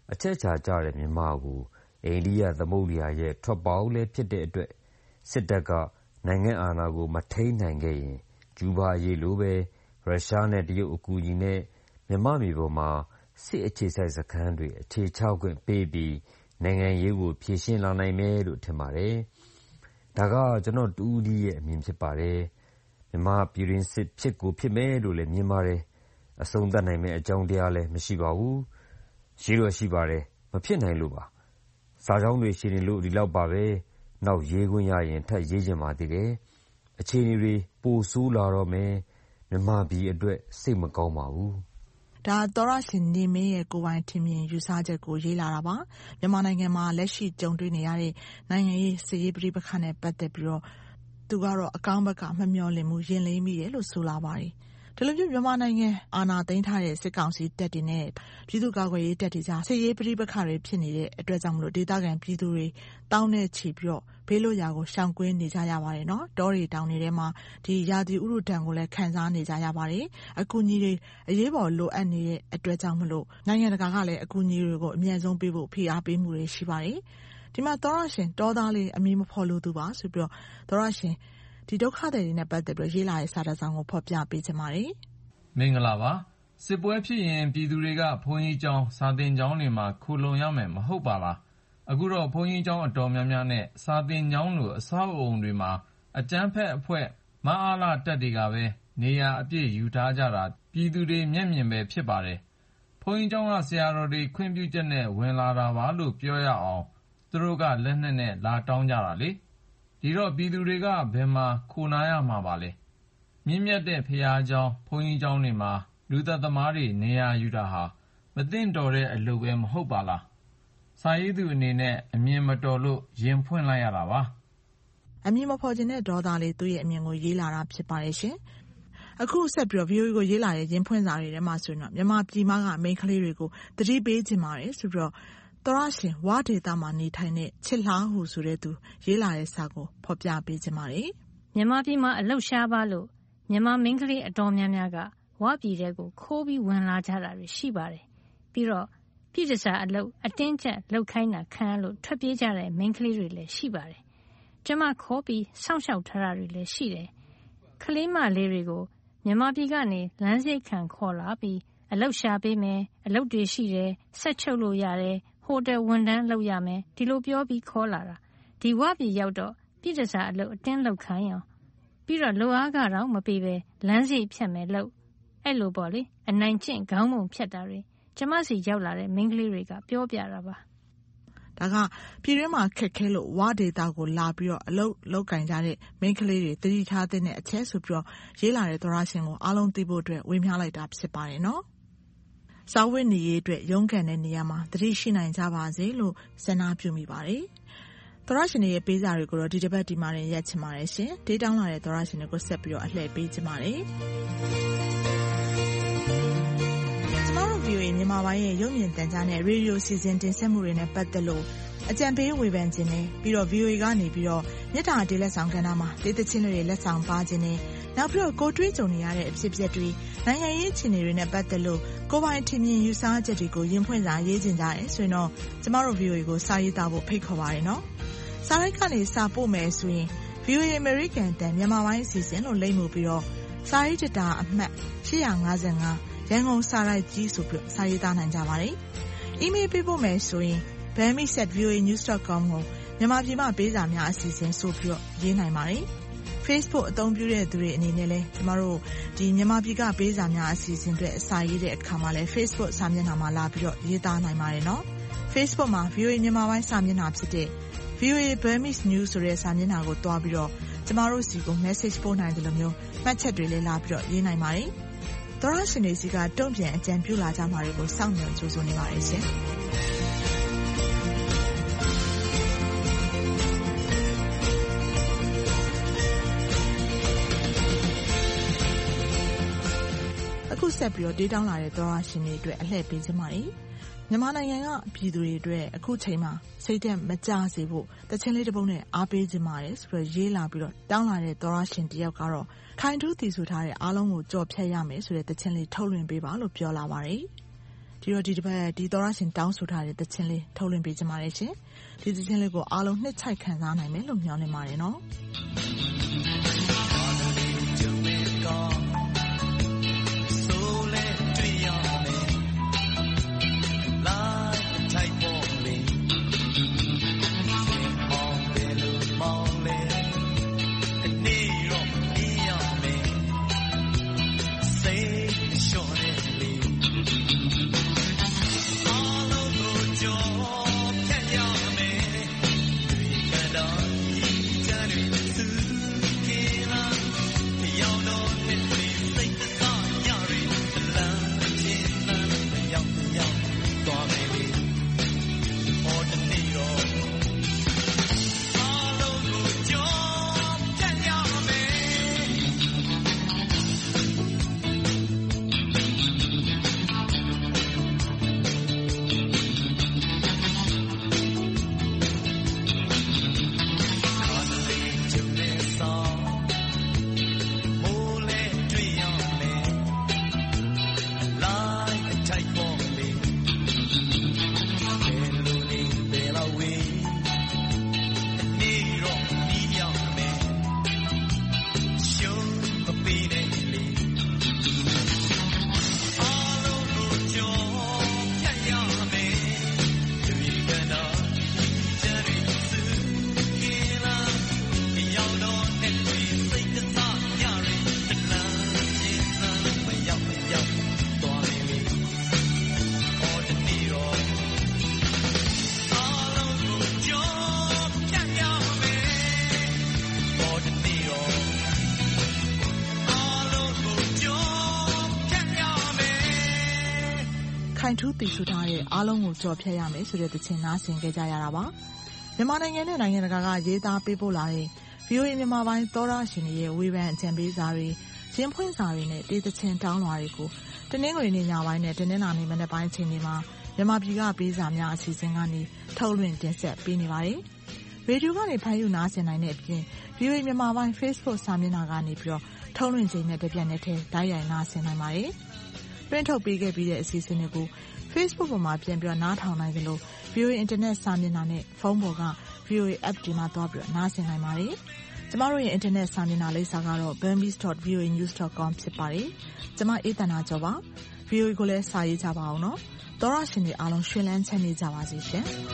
အချက်အခြာကျတဲ့မြန်မာကိုအိန္ဒိယသမုဒ္ဒရာရဲ့ထွက်ပေါက်လည်းဖြစ်တဲ့အတွက်စစ်တပ်ကနိုင်ငံအာဏာကိုမထိန်းနိုင်ခဲ့ရင်ကျူးဘားအရေးလိုပဲရုရှားနဲ့တရုတ်အကူအညီနဲ့မြန်မာမြေပေါ်မှာစစ်အခြေစိုက်စခန်းတွေအခြေချခွင့်ပေးပြီးနိုင်ငံရေးကိုဖြေရှင်းလာနိုင်မယ်လို့ထင်ပါတယ်။ဒါကကျွန်တော်တူးဒီရဲ့အမြင်ဖြစ်ပါတယ်။မြန်မာပြည်တွင်းစစ်ဖြစ်ကိုဖြစ်မယ်လို့လည်းမြင်ပါတယ်။အဆုံးသတ်နိုင်မယ့်အကြောင်းတရားလည်းမရှိပါဘူး။ရှိတော့ရှိပါတယ်မဖြစ်နိုင်လို့ပါ။စာကြောင်းတွေရှိနေလို့ဒီလောက်ပါပဲ။နောက်ရေးခွင့်ရရင်ထပ်ရေးချင်ပါသေးတယ်။အခြေအနေတွေပိုဆိုးလာတော့မယ်။မြန်မာပြည်အတွက်စိတ်မကောင်းပါဘူး။ဒါသောရရှင်နေမင်းရဲ့ကိုယ်ပိုင်ထင်မြင်ယူဆချက်ကိုရေးလာတာပါမြန်မာနိုင်ငံမှာလက်ရှိကြုံတွေ့နေရတဲ့နိုင်ငံရေးစစ်ရေးပဋိပက္ခနဲ့ပတ်သက်ပြီးတော့သူကတော့အကောင်းဘက်ကမမျှော်လင့်မှုရင်လေးမိတယ်လို့ဆိုလာပါတယ်ဒီလိုမျိုးမြန်မာနိုင်ငံအာဏာသိမ်းထားတဲ့စစ်ကောင်စီတပ်တွေနဲ့ပြည်သူ့ကာကွယ်ရေးတပ်တွေကြားစစ်ရေးပဋိပက္ခတွေဖြစ်နေတဲ့အတွက်ကြောင့်မလို့ဒေသခံပြည်သူတွေတောင်းနဲ့ချီပြီးတော့ဘေးလွတ်ရာကိုရှောင်ကွင်းနေကြရပါတယ်နော်တောတွေတောင်တွေထဲမှာဒီရာသီဥတုတံကိုလည်းခံစားနေကြရပါတယ်အကူအညီတွေအရေးပေါ်လိုအပ်နေတဲ့အတွက်ကြောင့်မလို့နိုင်ငံတကာကလည်းအကူအညီတွေကိုအမြန်ဆုံးပေးဖို့ဖိအားပေးမှုတွေရှိပါတယ်ဒီမှာသောရရှင်တောသားလေးအမည်မဖော်လို့သူပါဆိုပြီးတော့သောရရှင်ဒီဒုက္ခတွေနဲ့ပတ်သက်ပြီးရေးလာတဲ့စာတစောင်ကိုဖော်ပြပေးချင်ပါတယ်မင်္ဂလာပါစစ်ပွဲဖြစ်ရင်ပြည်သူတွေကဘုန်းကြီးကျောင်းစာသင်ကျောင်းတွေမှာခိုလုံရမယ်မဟုတ်ပါလားအခုတော့ဘုန်းကြီးကျောင်းအတော်များများနဲ့စာသင်ကျောင်းလိုအဆောက်အအုံတွေမှာအကြမ်းဖက်အဖွဲ့မအားလာတက်တွေကပဲနေရာအပြည့်ယူထားကြတာပြည်သူတွေမျက်မြင်ပဲဖြစ်ပါတယ်ဘုန်းကြီးကျောင်းကဆရာတော်တွေခွင့်ပြုချက်နဲ့ဝင်လာတာပါလို့ပြောရအောင်သူတို့ကလက်နက်နဲ့လာတောင်းကြတာလေဒီတော့ပြည်သူတွေကဘယ်မှာခိုနာရမှာပါလဲမြင့်မြတ်တဲ့ဖရာကျောင်းဘုန်းကြီးကျောင်းတွေမှာလူသက်သမားတွေနေရာယူတာဟာမသင့်တော်တဲ့အလုပ်ပဲမဟုတ်ပါလားစာရေးသူအနေနဲ့အမြင်မတော်လို့ရင်ဖွင့်လိုက်ရတာပါအမြင်မဖော်ခြင်းတဲ့ဒေါသလေးသူ့ရဲ့အမြင်ကိုရေးလာတာဖြစ်ပါတယ်ရှင်အခုဆက်ပြီးတော့ VOE ကိုရေးလာတဲ့ရင်ဖွင့်စာတွေထဲမှာဆိုရင်တော့မြန်မာပြည်မှာကမိန်းကလေးတွေကိုတတိပေးခြင်းပါတယ်ဆိုပြီးတော့သောရရှင်ဝါဒေတာမှာနေထိုင်တဲ့ချစ်လားဟုဆိုတဲ့သူရေးလာတဲ့စာကိုဖော်ပြပေးခြင်းပါတယ်မြန်မာပြည်မှာအလှရှားပါလို့မြန်မာမိန်းကလေးအတော်များများကဝပြည်တဲ့ကိုခိုးပြီးဝင်လာကြတာတွေရှိပါတယ်ပြီးတော့ပြည်တစားအလုပ်အတင်းကျပ်လုပ်ခိုင်းတာခံရလို့ထွက်ပြေးကြတဲ့မိန်းကလေးတွေလည်းရှိပါတယ်ကျမခေါ်ပြီးစောင့်ရှောက်ထားတာတွေလည်းရှိတယ်ကလေးမလေးတွေကိုမြန်မာပြည်ကနေလမ်းစိတ်ခံခေါ်လာပြီးအလုပ်ရှာပေးမယ်အလုပ်တွေရှိတယ်ဆက်ချုပ်လို့ရတယ်ဟိုတယ်ဝန်ထမ်းလုပ်ရမယ်ဒီလိုပြောပြီးခေါ်လာတာဒီဝပြည်ရောက်တော့ပြည်တစားအလုပ်အတင်းလုပ်ခိုင်းရောပြီးတော့လိုအားကတော့မပေးပဲလမ်းစိတ်ဖြတ်မယ်လို့အဲ့လိုပေါ့လေအနိုင်ကျင့်ခေါင်းပုံဖြတ်တာတွေကျမစီရောက်လာတဲ့မိန်းကလေးတွေကပြောပြတာပါဒါကပြည်တွင်းမှာခက်ခဲလို့ဝါဒေတာကိုလာပြီးတော့အလုပ်ကင်ကြတဲ့မိန်းကလေးတွေတတိထားတဲ့အချက်ဆိုပြီးတော့ရေးလာတဲ့သောရရှင်ကိုအားလုံးသိဖို့အတွက်ဝေမျှလိုက်တာဖြစ်ပါတယ်နော်စာဝတ်နေရေးအတွက်ရုန်းကန်တဲ့နေရာမှာတတိရှိနိုင်ကြပါစေလို့ဆန္ဒပြုမိပါတယ်သောရရှင်ရဲ့ပေးစာတွေကိုတော့ဒီတစ်ပတ်ဒီမှာရက်ချင်ပါတယ်ရှင်ဒေးတောင်းလာတဲ့သောရရှင်တွေကိုဆက်ပြီးတော့အလှည့်ပေးချင်ပါတယ်VOA မြန်မာပိုင်းရဲ့ရုပ်မြင်သံကြားနဲ့ရေဒီယိုစီစဉ်တင်ဆက်မှုတွေနဲ့ပတ်သက်လို့အကြံပေးဝေဖန်ခြင်းနဲ့ပြီးတော့ VOA ကနေပြီးတော့မြစ်တာအတေးလက်ဆောင်ကဏ္ဍမှာဒေသချင်းတွေလက်ဆောင်ပါခြင်းနဲ့နောက်ပြီးတော့ကိုတွေးကြုံနေရတဲ့အဖြစ်အပျက်တွေနိုင်ငံရေးအခြေအနေတွေနဲ့ပတ်သက်လို့ကိုယ်ပိုင်ထင်မြင်ယူဆချက်တွေကိုရင်ဖွင့်စာရေးခြင်းကြရဲဆိုရင်တော့ကျမတို့ VOA ကိုစာရေးသားဖို့ဖိတ်ခေါ်ပါတယ်နော်စာရိုက်ကနေစာပို့မယ်ဆိုရင် VOA American တန်မြန်မာပိုင်းအစီအစဉ်လို့လိမ့်မှုပြီးတော့စာရေးတတာအမှတ်855ရန်ကုန်စာရိုက်ကြီးဆိုပြီးစာရေးသားနိုင်ကြပါတယ်။ email ပေးဖို့မယ်ဆိုရင် bami@voanews.com ကိုမြန်မာပြည်မှာပေးစာများအစီအစဉ်ဆိုပြီးတော့ရေးနိုင်ပါတယ်။ Facebook အသုံးပြုတဲ့သူတွေအနေနဲ့လည်းကျမတို့ဒီမြန်မာပြည်ကပေးစာများအစီအစဉ်တွေအစာရေးတဲ့အခါမှာလည်း Facebook စာမျက်နှာမှာလာပြီးတော့ရေးသားနိုင်ပါတယ်နော်။ Facebook မှာ VOA မြန်မာပိုင်းစာမျက်နှာဖြစ်တဲ့ VOA Burmese News ဆိုတဲ့စာမျက်နှာကိုတွားပြီးတော့ကျမတို့စီကို message ပို့နိုင်တယ်လို့မျိုးမှတ်ချက်တွေလည်းလာပြီးတော့ရေးနိုင်ပါတယ်။သောရရှင်တွေစီကတုံ့ပြန်အကြံပြုလာကြမှာတွေကိုစောင့်မျှော်ကြိုးစားနေပါရစေ။အခုဆက်ပြီးတော့ဒေးတောင်းလာတဲ့သောရရှင်တွေအတွက်အလှည့်ပေးခြင်းပါတယ်။မြန်မာနိုင်ငံကပြည်သူတွေအတွက်အခုချိန်မှာစိတ်သက်မကြစေဖို့တခြင်းလေးတစ်ပုဒ်နဲ့အားပေးခြင်းပါတယ်ဆိုတော့ရေးလာပြီးတော့တောင်းလာတဲ့သောရရှင်တယောက်ကတော့ခိုင်ထူးတည်ဆိုထားတဲ့အားလုံးကိုကြော်ဖြတ်ရမယ်ဆိုတဲ့တခြင်းလေးထုတ်လွှင့်ပေးပါလို့ပြောလာပါတယ်။ဒီတော့ဒီတစ်ပတ်ဒီသောရရှင်တောင်းဆိုထားတဲ့သချင်းလေးထုတ်လွှင့်ပေးကြပါရရှင်ဒီသချင်းလေးကိုအားလုံးနှစ်ချိုက်ခံစားနိုင်မယ်လို့မျှော်လင့်ပါတယ်နော်ခိုင်ထူးတည်ဆူထားတဲ့အားလုံးကိုကြော်ဖြတ်ရမယ်ဆိုတဲ့သချင်းနားဆင်ခဲ့ကြရတာပါမြန်မာနိုင်ငံနဲ့နိုင်ငံတကာကရေးသားပေးပို့လာတဲ့ VOA မြန်မာပိုင်းသောရရှင်တွေရဲ့ဝေဖန်အကြံပေးစာတွေရင်ဖွင့်စာတွေနဲ့တေးသချင်းတောင်းလွှာတွေကိုတနင်္ဂနွေနေ့ညပိုင်းနဲ့တနင်္လာနေ့မနက်ပိုင်းအချိန်တွေမှာမြန်မာပြည်ကပေးစာများအစီအစဉ်ကနေထုတ်လွှင့်တင်ဆက်ပေးနေပါတယ်ရေဒီယိုကနေဖန်ယူနားဆင်နိုင်တဲ့အပြင် VOA မြန်မာပိုင်း Facebook စာမျက်နှာကနေပြီးတော့ထုတ်လွှင့်ချိန်နဲ့တပြက်နဲ့တည်းဓာတ်ရိုက်နားဆင်နိုင်ပါတယ်တွင်းထုတ်ပေးခဲ့ပြီးတဲ့အစီအစဉ်တွေကို Facebook ပေါ်မှာပြန်ပြီးနားထောင်နိုင်ကြလို့ VOA Internet စာမျက်နှာနဲ့ဖုန်းပေါ်က VOA App ဒီမှာသွားပြီးနားဆင်နိုင်ပါတယ်။ကျမတို့ရဲ့ Internet စာမျက်နှာလိပ်စာကတော့ burmese.voanews.com ဖြစ်ပါတယ်။ကျမအေးသန္တာကျော်ပါ။ VOA ကိုလည်းစာရေးကြပါအောင်နော်။သောရရှင်တွေအားလုံးရွှင်လန်းချမ်းမြေ့ကြပါစေရှင်။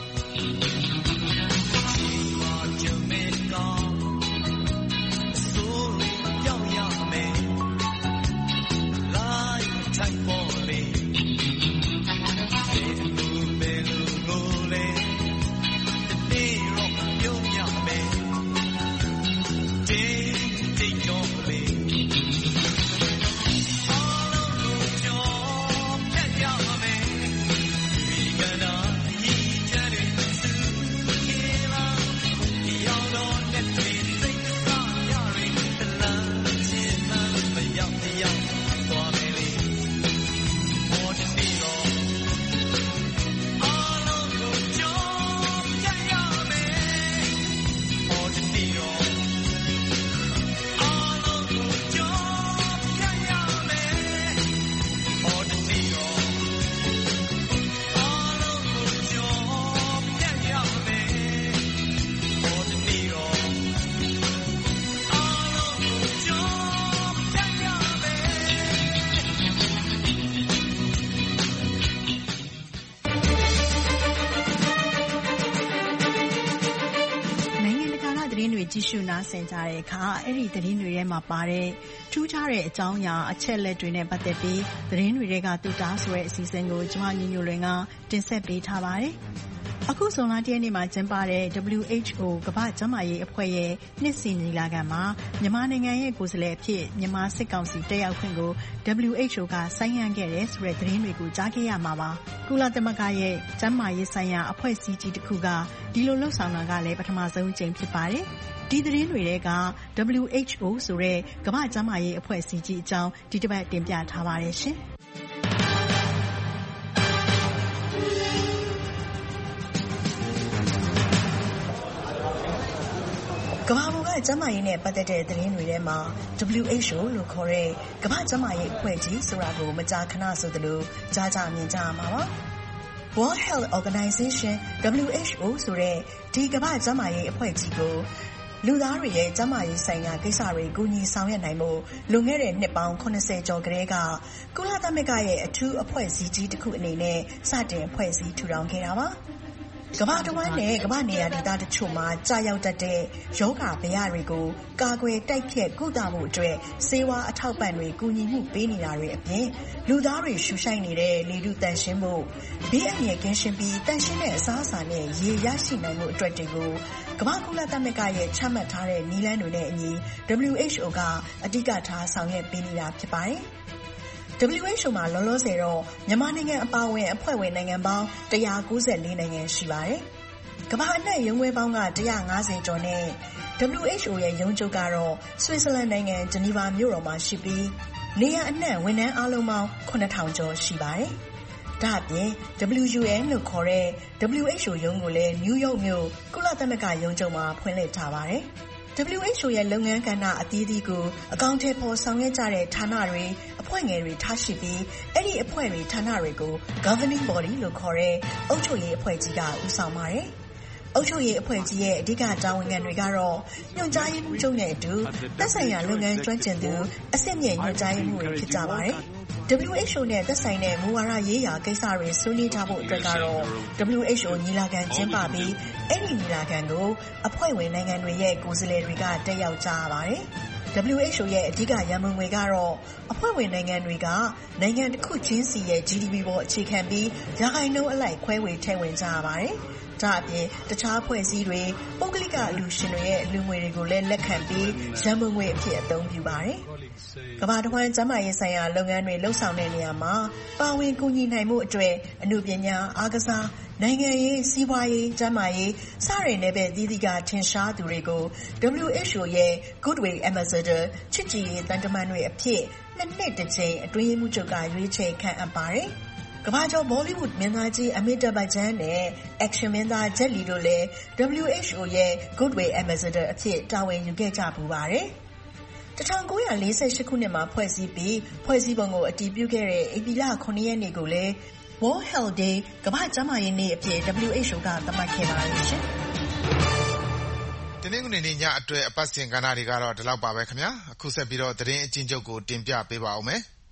ကြည့်ရှုနားဆင်ကြတဲ့အခါအဲ့ဒီသတင်းတွေထဲမှာပါတဲ့ထူးခြားတဲ့အကြောင်းအရာအချက်လက်တွေနဲ့ပတ်သက်ပြီးသတင်းတွေကတူတာဆိုတဲ့အစီအစဉ်ကိုကျွန်မညညလွင်ကတင်ဆက်ပေးထားပါတယ်။အခုဇွန်လ 1 ရက်နေ့မှာကျင်းပတဲ့ WHO ကမ္ဘာ့ကျန်းမာရေးအဖွဲ့ရဲ့နှစ်စဉ်ညီလာခံမှာမြန်မာနိုင်ငံရဲ့ကိုယ်စားလှယ်အဖြစ်မြန်မာစစ်ကောင်စီတက်ရောက်ခွင့်ကို WHO ကဆိုင်းငံ့ခဲ့တယ်ဆိုတဲ့သတင်းတွေကိုကြားခဲ့ရမှာပါ။ကုလသမဂ္ဂရဲ့ကျန်းမာရေးဆိုင်ရာအဖွဲ့အစည်းကြီးတစ်ခုကဒီလိုလှုပ်ဆောင်တာကလည်းပထမဆုံးအကြိမ်ဖြစ်ပါတယ်။ဒီသတင်းတွေက WHO ဆိုတဲ့ကမ္ဘာ့ကျန်းမာရေးအဖွဲ့အစည်းကြီးအကြောင်းဒီတစ်ပတ်တင်ပြထားပါတယ်ရှင်။ကမ္ဘာပေါ်ကဘာ့ကျန်းမာရေးနဲ့ပတ်သက်တဲ့သတင်းတွေထဲမှာ WHO လို့ခေါ်တဲ့ကမ္ဘာ့ကျန်းမာရေးအဖွဲ့ကြီးဆိုတာကိုမကြာခဏဆိုသလိုကြားကြမြင်ကြရမှာပါ။ World Health Organization WHO ဆိုတဲ့ဒီကမ္ဘာ့ကျန်းမာရေးအဖွဲ့ကြီးကိုလူသားတွေရဲ့ကျန်းမာရေးဆိုင်ရာကိစ္စတွေကူညီဆောင်ရွက်နိုင်မှုလွန်ခဲ့တဲ့နှစ်ပေါင်း80ကျော်ကတည်းကကုလသမဂ္ဂရဲ့အထူးအဖွဲ့အစည်းကြီးတစ်ခုအနေနဲ့စတင်ဖွဲ့စည်းထူထောင်ခဲ့တာပါ။ကမ္ဘာတစ်ဝန်းနဲ့ကမ္ဘာနေရာဒေသတချို့မှာကြာရောက်တတ်တဲ့ယောဂဗျာတွေကိုကာကွယ်တိုက်ဖျက်ကုသမှုအတွက်ဆေးဝါးအထောက်ပံ့တွေကူညီမှုပေးနေတာတွေအပြင်လူသားတွေရှူရှိုက်နေတဲ့လေထုတန့်ရှင်းမှုဘေးအန္တရာယ်ကင်းရှင်းပြီးတန့်ရှင်းတဲ့အစားအစာနဲ့ရေရရှိနိုင်မှုအတွက်တွေကိုကမ္ဘာကုလသမဂ္ဂရဲ့ချမှတ်ထားတဲ့နည်းလမ်းတွေနဲ့အညီ WHO ကအဓိကထားဆောင်ရွက်ပေးနေတာဖြစ်ပါတယ်။ WHO မှာလောလောဆယ်တော့မြန်မာနိုင်ငံအပါအဝင်အဖွဲ့ဝင်နိုင်ငံပေါင်း194နိုင်ငံရှိပါတယ်။ကမ္ဘာအနှံ့ရုံးခွဲပေါင်းက150ကျော်နဲ့ WHO ရဲ့ရုံးချုပ်ကတော့ဆွစ်ဇာလန်နိုင်ငံဂျနီဗာမြို့တော်မှာရှိပြီးနေရာအနှံ့ဝန်ထမ်းအားလုံးပေါင်း9000ကျော်ရှိပါတယ်။ဒါ့အပြင် WUN လို့ခေါ်တဲ့ WHO ရုံးကိုလည်းနယူးယောက်မြို့ကုလသမဂ္ဂရုံးချုပ်မှာဖွင့်လှစ်ထားပါတယ်။ WHO ရဲ့လုပ်ငန်းကဏ္ဍအသီးသီးကိုအကောင့်ထဲပေါ်ဆောင်ရွက်ကြတဲ့ဌာနတွေအဖွဲ့ငယ်တွေထားရှိပြီးအဲ့ဒီအဖွဲ့တွေဌာနတွေကို governing body လို့ခေါ်တဲ့အုပ်ချုပ်ရေးအဖွဲ့ကြီးကဦးဆောင်ပါတယ်။အုပ်ချုပ်ရေးအဖွဲ့ကြီးရဲ့အဓိကတာဝန်ခံတွေကတော့ညွှန်ကြားရေးမှူးချုပ်နဲ့အတူသက်ဆိုင်ရာလုပ်ငန်းကျွမ်းကျင်သူအဆင့်မြင့်ညွှန်ကြားရေးမှူးတွေဖြစ်ကြပါတယ်။ WHO နဲ့သက်ဆိုင်တဲ့မူဝါဒရေးရာကိစ္စတွေဆွေးနွေးထားဖို့အတွက်ကတော့ WHO ညီလာခံကျင်းပပြီးအဲ့ဒီညီလာခံကိုအဖွဲ့ဝင်နိုင်ငံတွေရဲ့ကိုယ်စားလှယ်တွေကတက်ရောက်ကြရပါတယ်။ WHO ရဲ့အဓိကရန်ပုံငွေကတော့အဖွဲ့ဝင်နိုင်ငံတွေကနိုင်ငံတစ်ခုချင်းစီရဲ့ GDP ပေါ်အခြေခံပြီးရာခိုင်နှုန်းအလိုက်ခွဲဝေထည့်ဝင်ကြရပါတယ်။ဒါအပြင်တခြားအဖွဲ့အစည်းတွေပုဂ္ဂလိကအလှူရှင်တွေရဲ့အလှူငွေတွေကိုလည်းလက်ခံပြီးရန်ပုံငွေအဖြစ်အသုံးပြုပါတယ်။ကမ္ဘာတစ်ဝန်းကျန်းမာရေးဆိုင်ရာလုပ်ငန်းတွေလှုပ်ဆောင်တဲ့နေရာမှာပါဝင်ကူညီနိုင်မှုအတွက်အနုပညာအားကစားနိုင်ငံရေးစီးပွားရေးကျန်းမာရေးစတဲ့နယ်ပယ်သီးသီးကထင်ရှားသူတွေကို WHO ရဲ့ Goodwill Ambassador ချစ်ကြည်ရေးတန်တမန်တွေအဖြစ်နှစ်တစ်ကြိမ်အတွင်းရေးမှူးချုပ်ကရွေးချယ်ခန့်အပ်ပါတယ်။ကမ္ဘာကျော်ဘောလိဝုဒ်မင်းသားကြီးအမီတာဘတ်ဂျန်နဲ့အက်ရှင်မင်းသားဂျက်လီတို့လည်း WHO ရဲ့ Goodwill Ambassador အဖြစ်တာဝန်ယူခဲ့ကြပူပါတယ်။1948ခုနှစ်မှာဖွဲ့စည်းပြီးဖွဲ့စည်းပုံကိုအတည်ပြုခဲ့တဲ့ဧပြီလ9ရက်နေ့ကိုလည်း World Health Day ကမ္ဘာ့ကျန်းမာရေးနေ့အဖြစ် WHO ကသတ်မှတ်ခဲ့ပါတယ်ရှင်။တနင်္ဂနွေနေ့ညအတွက်အပတ်စဉ်ကဏ္ဍတွေကတော့ဒီလောက်ပါပဲခင်ဗျာ။အခုဆက်ပြီးတော့သတင်းအကျဉ်းချုပ်ကိုတင်ပြပေးပါဦးမယ်။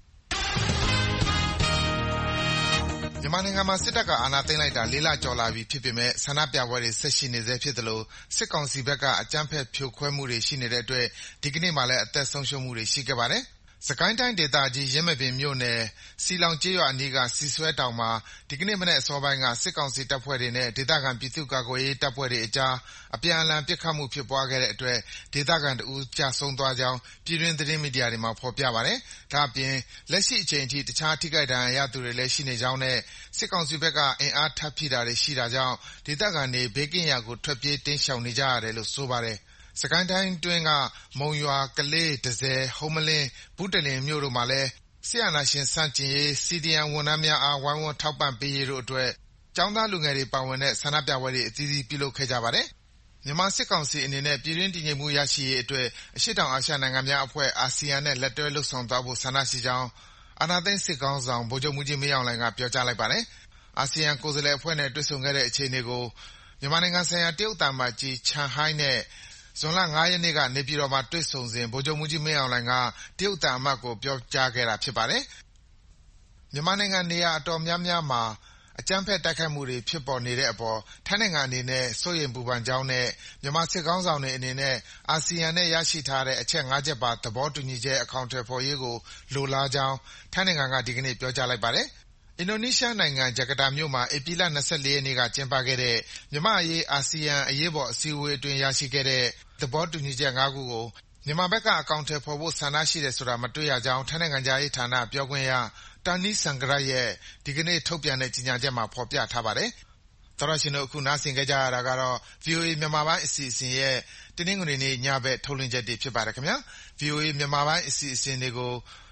မြန်မာနိုင်ငံမှာစစ်တပ်ကအာဏာသိမ်းလိုက်တာ4လကျော်လာပြီဖြစ်ပေမဲ့ဆန္ဒပြပွဲတွေဆက်ရှိနေဆဲဖြစ်သလိုစစ်ကောင်စီဘက်ကအကြမ်းဖက်ဖြိုခွဲမှုတွေရှိနေတဲ့အတွက်ဒီကနေ့မှလည်းအသက်ဆုံးရှုံးမှုတွေရှိခဲ့ပါတယ်။စကိုင်းတိုင်းဒေသကြီးရင်းမပင်မြို့နယ်စီလောင်ကျေးရွာအနီးကစီဆွဲတောင်မှာဒီကနေ့မနက်အစောပိုင်းကစစ်ကောင်စီတပ်ဖွဲ့တွေနဲ့ဒေသခံပြည်သူ့ကာကွယ်ရေးတပ်ဖွဲ့တွေအကြားအပြန်အလှန်ပစ်ခတ်မှုဖြစ်ပွားခဲ့တဲ့အတွက်ဒေသခံတဦးကျဆုံးသွားကြောင်းပြည်တွင်းသတင်းမီဒီယာတွေမှာဖော်ပြပါတယ်။ဒါ့အပြင်လက်ရှိအချိန်ထိတခြားထိခိုက်ဒဏ်ရာရသူတွေလည်းရှိနေကြောင်းနဲ့စစ်ကောင်စီဘက်ကအင်အားထပ်ဖြည့်တာတွေရှိတာကြောင့်ဒေသခံတွေဘေးကင်းရာကိုထွက်ပြေးတိမ်းရှောင်နေကြရတယ်လို့ဆိုပါတယ်။စကိုင်းတိုင်းတွင်းကမုံရွာ၊ကလေး၊တန့်ဆည်၊ဟုမ္မလင်း၊ဘုတလင်မြို့တို့မှာလည်းစစ်အာဏာရှင်ဆန့်ကျင်ရေး CDM ဝန်ထမ်းများအားဝိုင်းဝန်းထောက်ပံ့ပေးရေးတို့အတွက်ကျောင်းသားလူငယ်တွေပါဝင်တဲ့ဆန္ဒပြပွဲတွေအသီးသီးပြုလုပ်ခဲ့ကြပါတယ်။မြန်မာစစ်ကောင်စီအနေနဲ့ပြည်တွင်းတည်ငြိမ်မှုရရှိရေးအတွက်အရှေ့တောင်အာရှနိုင်ငံများအဖွဲ့အာဆီယံနဲ့လက်တွဲလုပ်ဆောင်သွားဖို့ဆန္ဒရှိကြောင်းအာဏာသိမ်းစစ်ခေါင်းဆောင်ဗိုလ်ချုပ်မှူးကြီးမင်းအောင်လှိုင်ကပြောကြားလိုက်ပါတယ်။အာဆီယံကိုယ်စားလှယ်အဖွဲ့နဲ့တွေ့ဆုံခဲ့တဲ့အခြေအနေကိုမြန်မာနိုင်ငံဆိုင်ရာတရုတ်သံအမတ်ကြီးချန်ဟိုင်းနဲ့ဇွန်လ5ရက်နေ့ကနေပြည်တော်မှာတွေ့ဆုံစဉ်ဗိုလ်ချုပ်မှူးကြီးမင်းအောင်လှိုင်ကတရုတ်သံအမတ်ကိုပြောကြားခဲ့တာဖြစ်ပါတယ်။မြန်မာနိုင်ငံနေရာအတော်များများမှာအကြမ်းဖက်တိုက်ခိုက်မှုတွေဖြစ်ပေါ်နေတဲ့အပေါ်ထိုင်းနိုင်ငံအနေနဲ့စိုးရိမ်ပူပန်ကြောင်းနဲ့မြန်မာစစ်ခေါင်းဆောင်တွေအနေနဲ့အာဆီယံနဲ့ရရှိထားတဲ့အချက်5ချက်ပါသဘောတူညီချက်အကောင်အထည်ဖော်ရေးကိုလိုလားကြောင်းထိုင်းနိုင်ငံကဒီကနေ့ပြောကြားလိုက်ပါတယ်။အင်ဒိုနီးရှားနိုင်ငံဂျကာတာမြို့မှာဧပြီလ24ရက်နေ့ကကျင်းပခဲ့တဲ့မြန်မာ့အရေးအာဆီယံအရေးပေါ်အစည်းအဝေးအတွင်းရရှိခဲ့တဲ့သဘောတူညီချက်5ခုကိုမြန်မာဘက်ကအကောင်အထည်ဖော်ဖို့ဆန္ဒရှိတယ်ဆိုတာမတွေ့ရကြောင်းထိုင်းနိုင်ငံခြားရေးဌာနပြောခွင့်ရ Tanee Sangrat ရဲ့ဒီကနေ့ထုတ်ပြန်တဲ့ကြေညာချက်မှာဖော်ပြထားပါတယ်။သောတရှင်တို့အခုနားဆင်ခဲ့ကြရတာကတော့ VOA မြန်မာပိုင်းအစီအစဉ်ရဲ့တနင်္ဂနွေနေ့ညဘက်ထုတ်လွှင့်ချက်တွေဖြစ်ပါတယ်ခင်ဗျာ။ VOA မြန်မာပိုင်းအစီအစဉ်တွေကို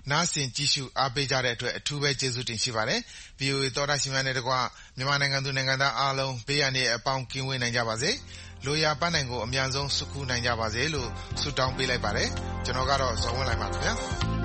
နားဆင်ကြည့်ရှုအားပေးကြတဲ့အတွက်အထူးပဲကျေးဇူးတင်ရှိပါတယ်။ VOA သောတာရှင်များနဲ့တကွမြန်မာနိုင်ငံသူနိုင်ငံသားအားလုံးဘေးရန်တွေအပေါင်းကင်းဝေးနိုင်ကြပါစေ။လိုရာပန်းနိုင်ကိုအမြန်ဆုံးစုခုနိုင်ကြပါစေလို့ဆုတောင်းပေးလိုက်ပါတယ်။ကျွန်တော်ကတော့ဇော်ဝင်းလှိုင်ပါခင်ဗျာ။